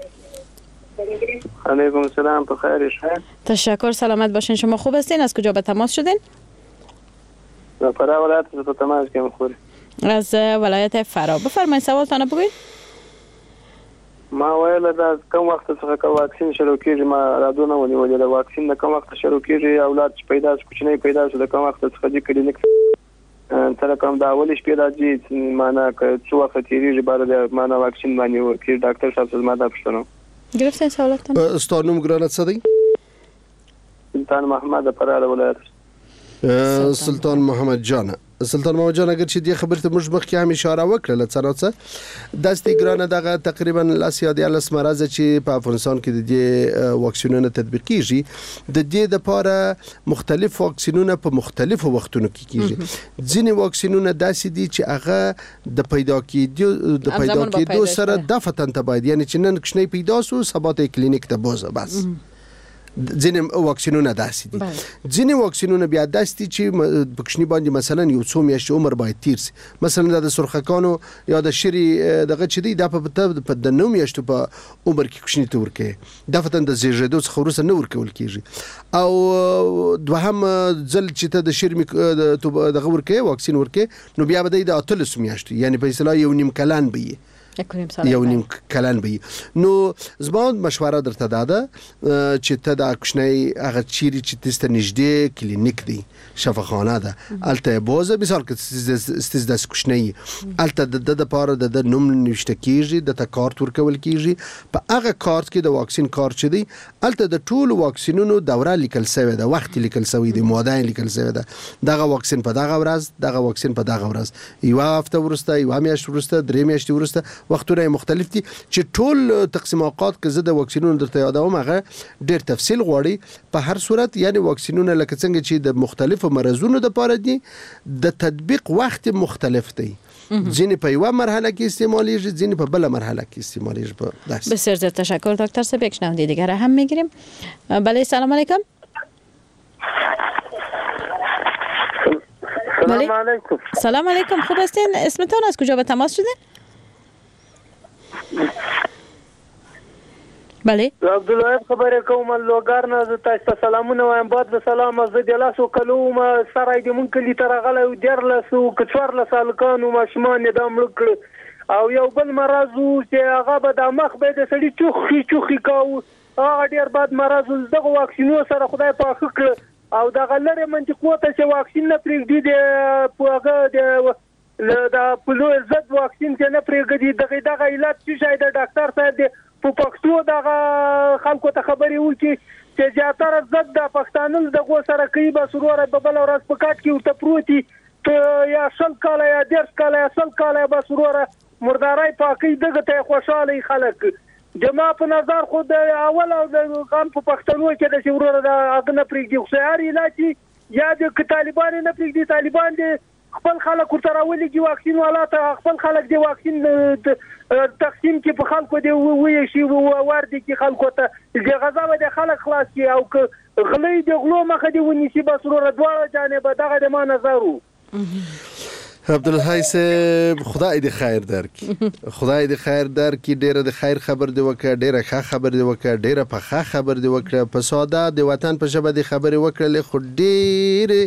Speaker 6: علیکم السلام، بخیر شما؟
Speaker 5: تشکر، سلامت باشین. شما خوب هستین؟ از کجا به تماس شدین؟
Speaker 6: از فرا ولایت به تماس کردم. خوری
Speaker 5: از ولایت فرا. بفرمایید سوالتان بگوید.
Speaker 6: ما ویل دا کوم وخت څخه که واکسین شروع کیږي، ما رادو نه ونیولې. د واکسین د کوم وخت شروع کیږي؟ اولاد پیدا شي، کوچنی پیدا شي، د کوم وخت څخه د کلینیک سره کوم دا اول شپې راځي، معنا که څو وخت تیریږي بعد د معنا واکسین باندې ورکی. ډاکټر صاحب څه ماده پښتنو
Speaker 5: گرفتین سوالتان؟
Speaker 7: استانوم گرانت صدی؟
Speaker 6: سلطان محمد پرال ولایت.
Speaker 7: سلطان محمد جان، سلطان محمد جان اگر چې دی خبرته موږ مخکې هم اشاره وکړه لڅناڅه داسې ګرانه دغه تقریبا لاس یا د لس مرزه چې په افغانستان کې د دې واکسینونه تطبیق کیږي، د دې د لپاره مختلف واکسینونه په مختلفو وختونو کې کیږي. ځینې واکسینونه داسې دي چې هغه د پیدا کېدو د پیدا کېدو سره دفتن ته باید، یعنی چې نن کښنی پیدا سو سبا ته کلینیک ته بوزه بس. ځینې واکسینونه داسې دي. ځینې واکسینونه بیا داسې دي چې په کښنی باندې مثلا یو څو میاشتې عمر باید تیر سي. مثلا د سرخکانو یا د شری دغه چې دی د په د نو میاشتو په عمر کې کښنی ته ورکه دفتن د زیږیدو څخه وروسته نه ورکول کیږي. او دوهم ځل چې ته د شری دغه ورکه واکسین ورکه نو بیا به د اتلس میاشتې، یعنی په اصطلاح یو نیم کلن به یو نیم کلن به. نو زما مشوره درته داده چې ته د کوچنی هغه چیرې چې تاسو نږدې کلینیک دی، شفاخانه ده، الته بوزه مثال که استیز داس کوچنی الته د د لپاره د نوم نشته کیږي، د کارت ورکول کیږي. په هغه کارت کې د واکسین کارت چي دی الته د ټول واکسینونو دوره لیکل شوی ده، وخت لیکل شوی دی، ماده لیکل شوی ده. دغه واکسین په دغه ورځ، دغه واکسین په دغه ورځ، یو هفته ورسته، یو میاشت ورسته، درې میاشتې ورسته، وختونه مختلف دي چې ټول تقسیم اوقات که زه د واکسینونو درته یادوم هغه ډیر تفصیل غواړي. په هر صورت یعنی واکسینونه لکه څنګه چې د مختلفو مرزونو د پاره دي د تطبیق وخت مختلف دی. ځینې په یو مرحله کې استعمالیږي، ځینې په بل مرحله کې استعمالیږي. په داس
Speaker 5: بسیار زیاد تشکر دکتر صاحب. یک شنونده دیگر هم میگیریم. بله سلام علیکم.
Speaker 6: سلام علیکم.
Speaker 5: سلام علیکم، خوب هستین؟ اسمتون از کجا به تماس شدین؟ بله
Speaker 6: عبدالله خبره کوم لوګار نه تاسو ته سلامونه وایم. بعد د سلام از د لاسو کلو ما سره د مون کلی تر غله ډیر لاسو کڅوار لاسال کانو ماشمان د املک او یو بل مرزو چې هغه به د مخ به د سړی چوخي چوخي کاو، هغه ډیر بد مرزو دغه واکسینو سره خدای پاک کړ او د غلره منطقو ته چې واکسین نه پرېږدي د پوغه د د پلو زد واکسین چې نه پرېږدي دغه دغه علت چې شاید ډاکټر صاحب په پښتو دغه خلکو ته خبري وکړي چې زیاتره زد د پښتانل دغه سره کوي به سروره په بل ورځ په کاټ کې ورته پروتي ته یا شل کاله یا ډېر کاله یا سل کاله به سروره مردارای پاکي دغه ته خوشاله خلک. جما په نظر خو د اول او د قام په پښتنو کې د سروره د اګنه پرېږدي خو هر علاج یا د طالبان نه پرېږدي، طالبان دي خپل خلک ورته راولي واکسین والا ته خپل خلک دی واکسین تقسیم کې په خلکو دی وی شي وردی کې خلکو ته د غذا به د خلک خلاص کی او که غلې د غلو مخه دی ونیسي بس ورو دواړه جانب دغه د ما نظرو.
Speaker 7: عبدالحی صاحب خدای دې خیر درکړي، خدای دې خیر درکړي. ډیره د خیر خبر دی وکړه، ډیره ښه خبر دی وکړه، ډیره په ښه خبر دی وکړه، په ساده د وطن په ژبه دی خبرې وکړلې، خو ډیره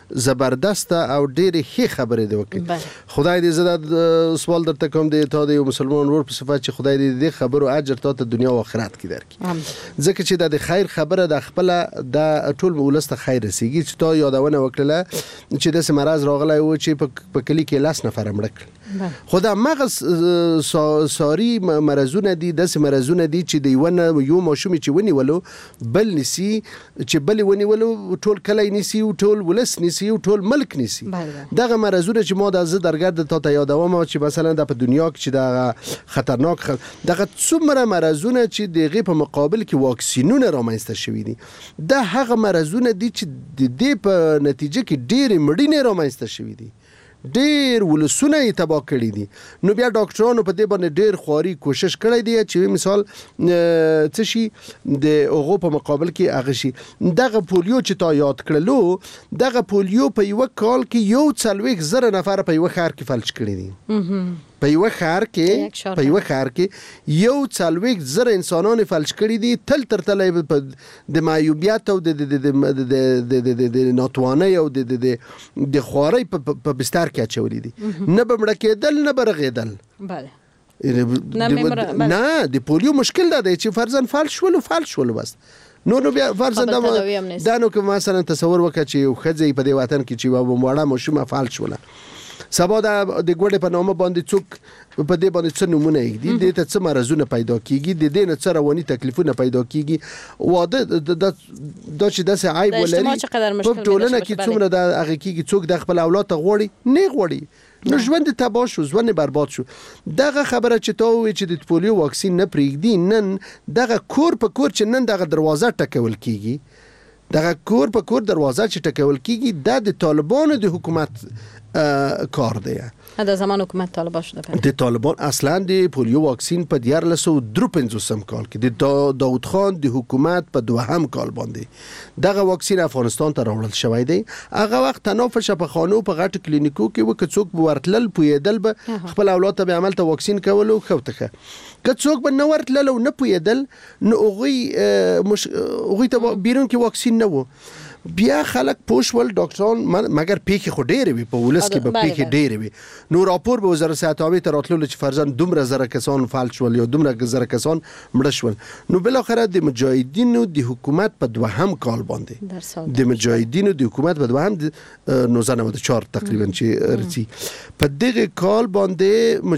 Speaker 7: زبردسته او ډېرې ښې خبرې دې وکړې. خدای دې زه دا سوال درته کوم د تا د یو مسلمان ورور په صفت چې خدای دې دې خبرو اجر تا ته دنیا او آخرت کې درکړي، ځکه چې دا د خیر خبره د خپله د ټول ولس ته خیر رسېږي. چې تا یادونه وکړله چې داسې مرض راغلی و چې په کلي کې لس نفره مړه کړل. خو دا مغز ساري مرضونه دي، داسې مرضونه دي چې د یوه نه یو ماشوم چې ونیولو بل نیسي، چې بل ونیولو ټول کلی نیسي او ټول ولس نیسي او ټول ملک نیسي. دغه مرضونه چې ما د زه درګرد تا ته یادوم چې مثلا د په دنیا کې چې دغه خطرناک دغه څومره مرضونه چې د هغې په مقابل کې واکسینونه رامنځته شوي دي، دا هغه مرضونه دي چې د دې په نتیجه کې ډېرې مړینې رامنځته شوي دي، ډېر ولسونه یې تباه کړي دي. نو بیا ډاکټرانو په دې باندې ډېر خواري کوشش کړی دی چې مثال څه شي د هغو په مقابل کې هغه شي. دغه پولیو چې تا یاد کړلو، دغه پولیو په یوه کال کې یو څلوېښت زره نفره په یوه ښار کې فلج کړي دي. په یوه ښار کې په یوه ښار کې یو څلوېښت زره انسانان فلج کړي دي. تل تر تله د معیوبیت او د ناتوانۍ او د خوارۍ په بستر کې اچولي دي. نه به مړه کېدل نه به رغېدل. نه د پولیو مشکل دا دی چې فرضاً فلج شولو فلج شولو بس نو نو بیا فرضاً دا نو که مثلا تصور وکړه چې یو ښځه په دې وطن کې چې یوه وړه ماشومه فلج شوله، سبا د ګوډې په نامه باندې څوک په دې باندې څه نومونه ایږدي، دې ته څه مرضونه پیدا کیږي، د دې نه څه رواني تکلیفونه پیدا کیږي. واده دا چې داسې عیب ولري په ټولنه کې څومره د هغه کیږي، څوک د خپل اولاد ته غواړي نه غواړي، نو ژوند تباه شو، ژوند برباد شو. دغه خبره چې تا ووایې چې د پولیو واکسین نه پرېږدي، نن دغه کور په کور چې نن دغه دروازه ټکول کیږي، دغه کور په کور دروازه چې ټکول کیږي، دا د طالبانو د حکومت کار دی.
Speaker 5: دا زمان حکومت طالبان شده
Speaker 7: د طالبان اصلا د پولیو واکسین په دیارلس سوه درې پنځوسم کال کې د داود خان د حکومت په دوهم کال باندې دغه واکسین افغانستان ته راوړل شوی دی. هغه وخت تنافس په خانو په غټو کلینیکو کې و که څوک ورتلل پویدل به خپل اولاد ته به عمل ته واکسین کولو خوته که څوک به نه ورتلل او نه پویدل نو هغوی مش هغوی ته بیرون کې واکسین نه و. بیا خلک پوښول ډاکټران مګر پیښې خو ډېرې وي په ولس کې به پیښې ډېرې وي. نو راپور به وزارت صحت عامې ته راتللو چې فرضاً دومره زره کسان فلج شول یا دومره زره کسان مړه شول. نو بالاخره د مجاهدینو د حکومت په دوهم کال باندې د مجاهدینو د حکومت په دوهم نوزده نود و چهار تقریبا چې رسي په دغه کال باندې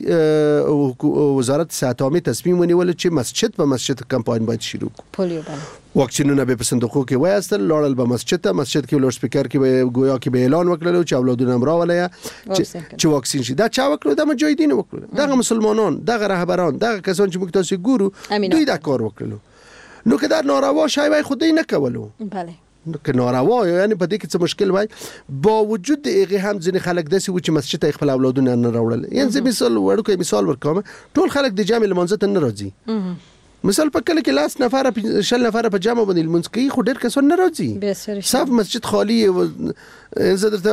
Speaker 7: مجاهد وزارت صحت عامې تصمیم ونیول چې مسجد په مسجد کمپاین باید شروع کړي. واکسینونه به په صندوقو کې وایستل، لاړل به مسجد ته، مسجد کې لوډ سپیکر کې به گویا کې به اعلان وکړلو چې اولادونه هم راولئ چې واکسین شي. دا چا وکړو؟ دا مجاهدین وکړو، دغه مسلمانان، دغه رهبران، دغه کسان چې موږ تاسو ګورو دوی دا کار وکړلو. نو که دا ناروا شی وای خو دوی نه کولو. بله که ناروا یعنی په دې کې څه مشکل وای، با وجود د هغې هم ځینې خلک داسې و چې مسجد ته خپل اولادونه نه راوړل. یعنې زه مثال وړوکی مثال ورکوم، ټول خلک د جامع لمانځه ته نه راځي. مثال په کله کې لاس نفره شل نفره په جامع باندې لمونځ کوي خو ډېر کسان نه راځي، صاف مسجد خالی. زه درته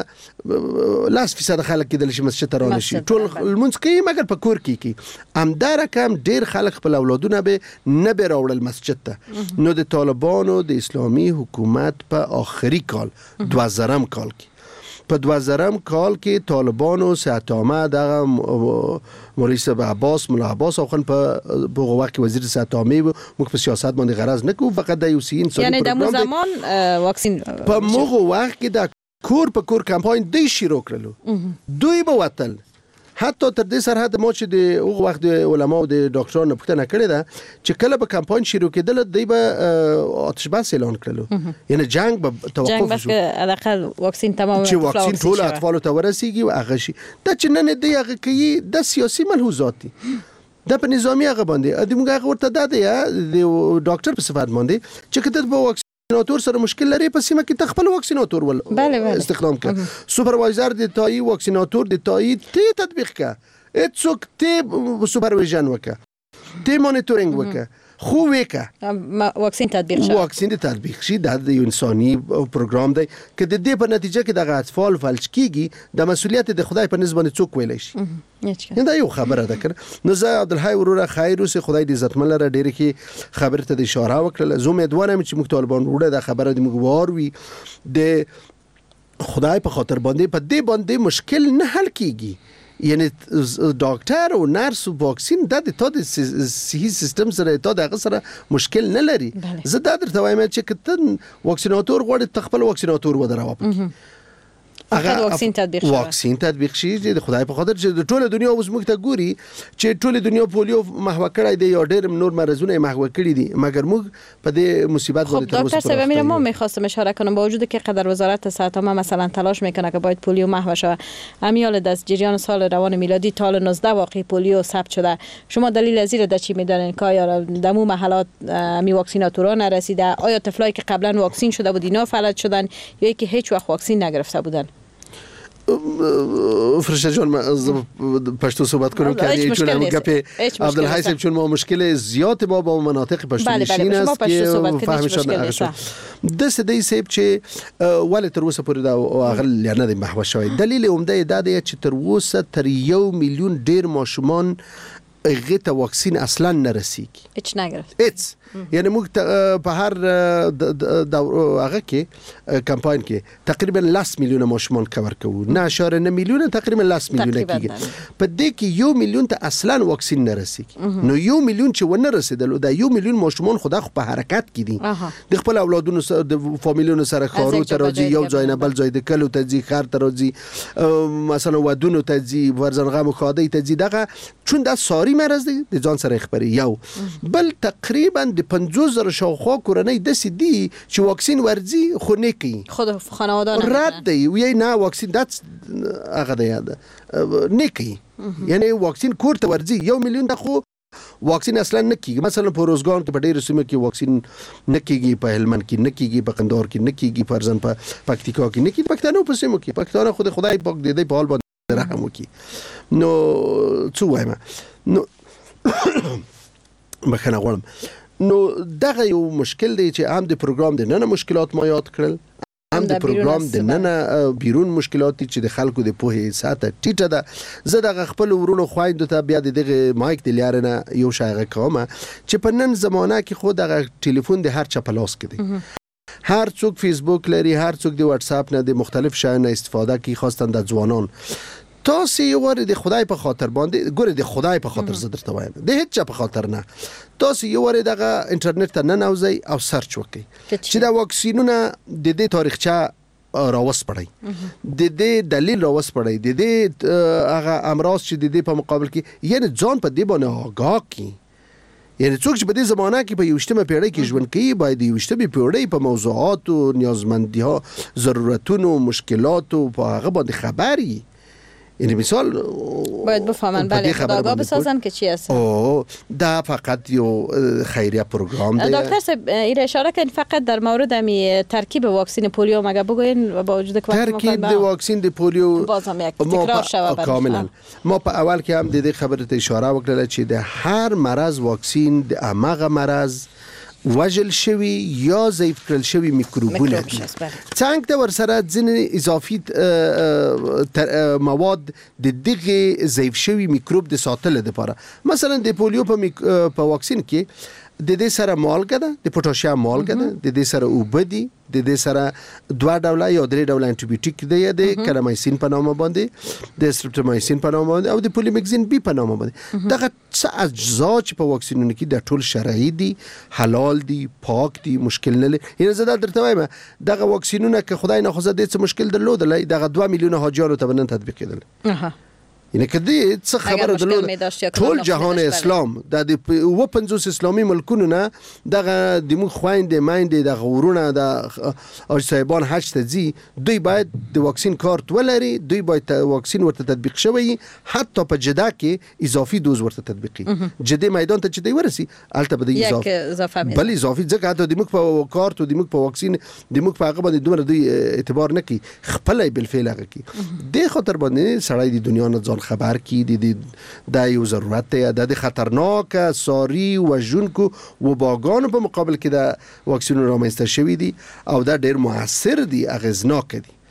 Speaker 7: وایم لاس فیصده خلک کېدلی شي مسجد ته رانه شي، ټول لمونځ کوي مګر په کور کې کوي. همدا رقم ډېر خلک خپل اولادونه به نه به راوړل مسجد ته. نو د طالبانو د اسلامي حکومت په آخري کال دوه زرم کال کې په دوه زرم کال کې طالبانو صحت عامه دغه مولوي صاحب عباس ملا عباس اخوان په هغه وخت کې وزیر صحت عامه و، موږ په سیاست باندې غرض نه کوو، فقط د یو سی انساني
Speaker 5: یعنی د مو زمان واکسین
Speaker 7: په موږ وخت کې د کور په کور کمپاین دی شروع کړلو. دوی به وتل حتی تر دې سرحد ما چې د هغه وخت د علماو د ډاکټرانو پوښتنه کړې ده چې کله به کمپاین شروع کېدل دوی به آتش بس اعلان کړلو، یعنی جنگ به توقف
Speaker 5: جنگ بس که حداقل واکسین تمام
Speaker 7: چې واکسین ټول اطفالو ته ورسیږي او هغه شي. دا چې نن دی هغه کوي د سیاسي ملحوظات دي، دا په نظامی هغه باندې د موږ هغه ورته دا دی د ډاکټر په صفت باندې چې کته په واکسیناتور سره مشکل لري په سیمه کې تخپل واکسیناتور ول استخدام کړه. سوپروایزر د تایی واکسیناتور د تایی تی تطبیق کړه، اتسوک تی سوپرویژن وکړه، تی مانیټورینګ وکړه، خو وکړه
Speaker 5: واکسین تطبیق شي،
Speaker 7: واکسین تطبیق شي. دا د انساني پروګرام دی که د دې په نتیجه کې دغه اطفال فلج کیږي د مسؤلیت د خدای په نسبت څوک ویلی شي. دا یو خبره ده کنه. نو زه عبدالحی وروره خیر اوسې، خدای دې عزتمن لره، ډېرې ښې خبرې ته د اشاره وکړله. زه امیدوار یم چې موږ طالبان وروره دا خبره د موږ واروي. د خدای په خاطر باندې په دې باندې مشکل نه حل کیږي. یعنی ډاکټر او نرس او واکسین د تا د صحي سیستم سره تا د هغه سره مشکل نه لري. زه دا درته وایم چې کته واکسیناتور غواړي تخپل واکسیناتور ودراوه پکې
Speaker 5: هغه واکسین تطبیق شي
Speaker 7: واکسین تطبیق شي د خدای په خاطر چې د ټوله دنیا اوس موږ ته ګوري چې ټوله دنیا پولیو محو کړی دی یا ډېر نور مرزونه محو کړی دي مګر موږ په دې مصیبت
Speaker 5: باندې تر اوسه دکتر صاحب ما می‌خواستم اشاره کنم با وجود که قدر وزارت صحت ما مثلا تلاش میکنه که باید پولیو محو شه امیال از جریان سال روان میلادی تا حالا نوزده واقعی پولیو ثبت شده شما دلیل از این چی میدانید که آیا دمو محلات می واکسیناتورا نرسیده آیا طفلایی که قبلا واکسین شده بود اینا فلج شدن یا اینکه هیچ وقت واکسین نگرفته بودن؟
Speaker 7: فرشته جان ما پشتو صحبت کنم که ایشون هم گپ عبدالحی صاحب چون ما مشکل زیاد ما با مناطق پشتو نشین است که فهمشان اغشون دست دی صاحب چې ولی تر اوسه پورې دا اغل یا نه دی محو شوی دلیل عمده دا دی چې تر اوسه تر یو میلیون ډیر ماشومان هغه ته واکسین اصلا نه رسیږي
Speaker 5: هیڅ نگرفت
Speaker 7: هیڅ یعنی موږ په هر هغه کې کمپاین کې تقریبا لاس میلیونه ماشومان کور کوو نه اشاره نه میلیونه تقریبا لاس میلیونه کېږي په دې کې یو میلیون ته اصلا واکسین نه رسیږي نو یو میلیون چې ونه رسیدل دا یو میلیون ماشومان خدا خو په حرکت کې دي د خپل اولادونو سره د فامیلونو سره کارو ته راځي یو ځای نه بل ځای د کلو ته ځي خار ته راځي مثلا ودونو ته ځي ورزنغه مخاده ته ځي دغه چون دا ساری مرز دی د ځان سره خبري یو بل تقریبا د پنځوس زره شاوخوا کورنۍ داسې دي چې واکسین ورځي خو نه کوي
Speaker 5: خود خانواده‌ها
Speaker 7: رد دی وی نه واکسین دات هغه دی نه کوي یعنی واکسین کور ته ورځي یو میلیون د خو واکسین اصلا نه کیږي مثلا په روزګان کې په ډېر سیمو کې واکسین نه کیږي په هلمند کې نه کیږي په قندهار کې نه کیږي په ارزن په پکتیکا کې نه کیږي پښتنو په سیمو کې پښتانه خود خدای پاک دې دې په حال باندې رحم وکړي نو څه وایم نو بخنه غواړم نو دغه یو مشکل دی چې هم د پروګرام د نن مشکلات ما یاد کړل هم د پروګرام د نن بیرون مشکلات چې د خلکو د پوهې ساته ټیټه ده زه د خپل ورونو خويندو ته بیا دغه مایک د لیارنه یو شایغه کوم چې په نن زمانہ کې خو دغه ټلیفون د هر چا په لاس کې دی هر څوک فیسبوک لري هر څوک د واتس اپ نه د مختلف شایانه استفاده کوي خاصتا د ځوانان تاسو یو ور د خدای په خاطر باندې ګوره د خدای په خاطر زه درته وایم د هیڅ چا په خاطر نه تاسو یو ور دغه انټرنیټ ته نه نوځي او سرچ وکړئ چې دا واکسینونه د دې تاریخچه راوس پړی د دې دلیل راوس پړی د دې هغه امراض چې د دې په مقابل کې یعنی ځان په دې باندې آگاه کی یعنی څوک چې په دې زمانہ کې په یوشتمه پیړۍ کې ژوند کوي باید یوشتمه پیړۍ په موضوعات او نیازمندی‌ها ضرورتونو مشکلاتو په هغه باندې خبري یعنی مثال
Speaker 5: باید بفهمن بله خداگاه بسازن که چی هست
Speaker 7: اوه دا فقط یو خیریه پروگرام ده
Speaker 5: دکتر صاحب این اشاره کردین فقط در مورد می ترکیب واکسین پولیو مگه بگوین و با وجود که
Speaker 7: ترکیب د واکسین د پولیو
Speaker 5: باز هم یک تکرار شوه
Speaker 7: کاملا ما په اول کې هم د دې خبرې ته اشاره وکړه چې د هر مرض واکسین د امغه مرض وجل شوی یا ضعیف کړل شوی میکروبونه څنګه د ورسره ځینې اضافي مواد د دغه ضعیف شوی میکروب د ساتل لپاره مثلا د پولیو په واکسین کې د دې سره مالګه ده د پوتاشیم مالګه ده د دې سره اوبدي د دې سره دوه ډوله یا درې ډوله انټي بیوټیک دی د کلامایسین په نامه باندې د سترپټومایسین په نامه باندې او د پولیمیکسین بی په نامه باندې دغه څه اجزا چې په واکسینونو کې د ټول شرعي دي حلال دي پاک دي مشکل نه لري یعنی زه درته وایم دغه واکسینونه که خدای نه خواسته د څه مشکل درلودل دغه دوه میلیونه حاجیانو ته بنن تطبیق کړل اها یعنی کدی څه خبره درلوده ټول جهان اسلام د و پنځوس اسلامي ملکونو نه دغه د مخ خويندې مایندې د غورونه د او صاحبان حج ته ځي دوی باید د واکسین کارت ولري دوی باید واکسین ورته تطبیق شوی حتی په جده کې اضافي دوز ورته تطبیقي جده میدان ته چې دی ورسي البته به اضافه بل اضافي ځکه ته د مخ په کارت او د مخ په واکسین د مخ په هغه باندې دومره دوی اعتبار نه کوي خپل بالفعل هغه کوي د خطر باندې سړی د دنیا نه ځان خبر کی د د یو ضرورت دی د خطرناک ساری وژونکو وباګانو په مقابل کې د واکسینونو رامنځته شوی دي او دا ډیر موثر دي اغیزناک دي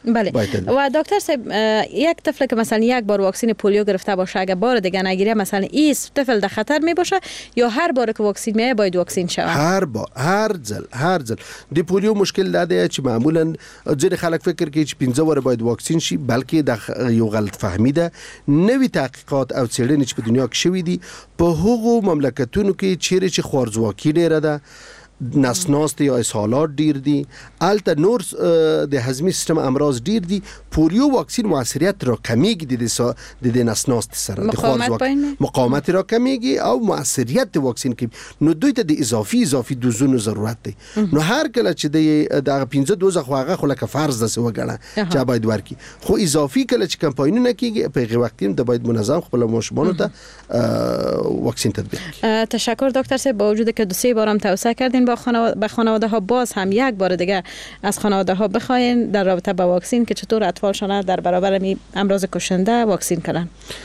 Speaker 5: بله. و دکتر صاحب یک طفل که مثلا یک بار واکسن پولیو گرفته باشه اگه بار دیگه نگیره مثلا این طفل در خطر می باشه یا هر بار که واکسن میه باید واکسن شود؟
Speaker 7: هر بار هر ځل هر ځل د پولیو مشکل دا دی چې معمولا ځینې خلک فکر کوي چې پنځه واره باید واکسن شي، بلکې د یو غلط فهمي ده. نوي تحقیقات او څېړنې چې په دنیا کې شوي دي په هغو مملکتونو کې چیرې چې خوارځواکي ډېره ده، نسناست یا اسهالات ډیر دي، البته نور د هضمي سیستم امراض ډیر دي، پولیو واکسین موثریت را کمیږي د د نسناست سره د خوارځواکي مقاومت را کمیږي او موثریت د واکسین کې نو دوی ته د اضافي اضافي دوزونو ضرورت دی. نو هر کله چې د دغه پنځه دوزه خو هغه خو لکه فرض ده وګڼه چې باید ورکی، خو اضافي کله چې کمپاینونه کیږي په هغه وخت کې د باید منظم خپل ماشومانو ته واکسین تطبیق کړي.
Speaker 5: تشکر دکتر صاحب. با وجود که دو سه بارم توصیه کردین با خانواده به خانواده ها باز هم یک بار دیگه از خانواده ها بخواین در رابطه با واکسین که چطور اطفالشان در برابر می امراض کشنده واکسین کنن.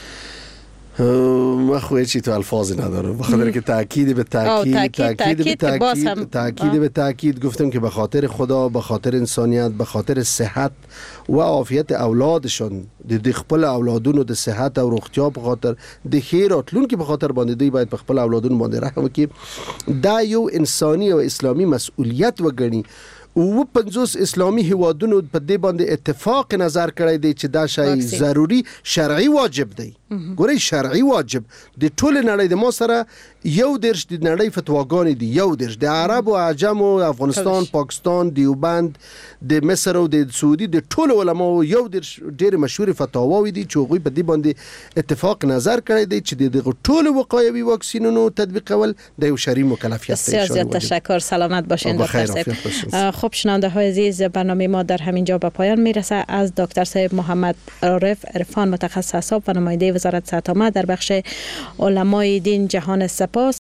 Speaker 7: ما خوی چی تو الفاظی ندارم، بخاطر که تاکید به تاکید تاکید به تاکید تاکید به تاکید گفتم که به خاطر خدا، به خاطر انسانیت، به خاطر صحت و عافیت اولادشان، د خپل اولادونو د صحت او روغتیا په خاطر د خیر راتلون کې په خاطر باندې دوی باید په خپل اولادونو باندې رحم وکړي. دا یو انساني او اسلامي مسؤلیت وګڼي. و پنځوس اسلامي هیوادونو په دې باندې اتفاق نظر کړی دی چې دا شی ضروری شرعي واجب دی. ګورئ شرعي واجب د ټول نړۍ د ما سره یو درش د نړۍ فتواګانې دي، یو درش د عرب او عجم او افغانستان، پاکستان، دیوبند، د مصر او د سعودي د ټول علماو یو درش ډېر مشهور فتاواوي دي چې هغوی په دې باندې اتفاق نظر کړی دی چې د ټول وقایوي واکسینونو تطبیقول د یو شرعي مکلفیت دی.
Speaker 5: بسیار زیاد تشکر. سلامت باشین دکتر صاحب. خب شنونده های عزیز، برنامه ما در همین جا به پایان میرسه. از دکتر صاحب محمد عارف عرفان متخصص و نماینده وزارت صحت عامه در بخش علمای دین جهان سپاس.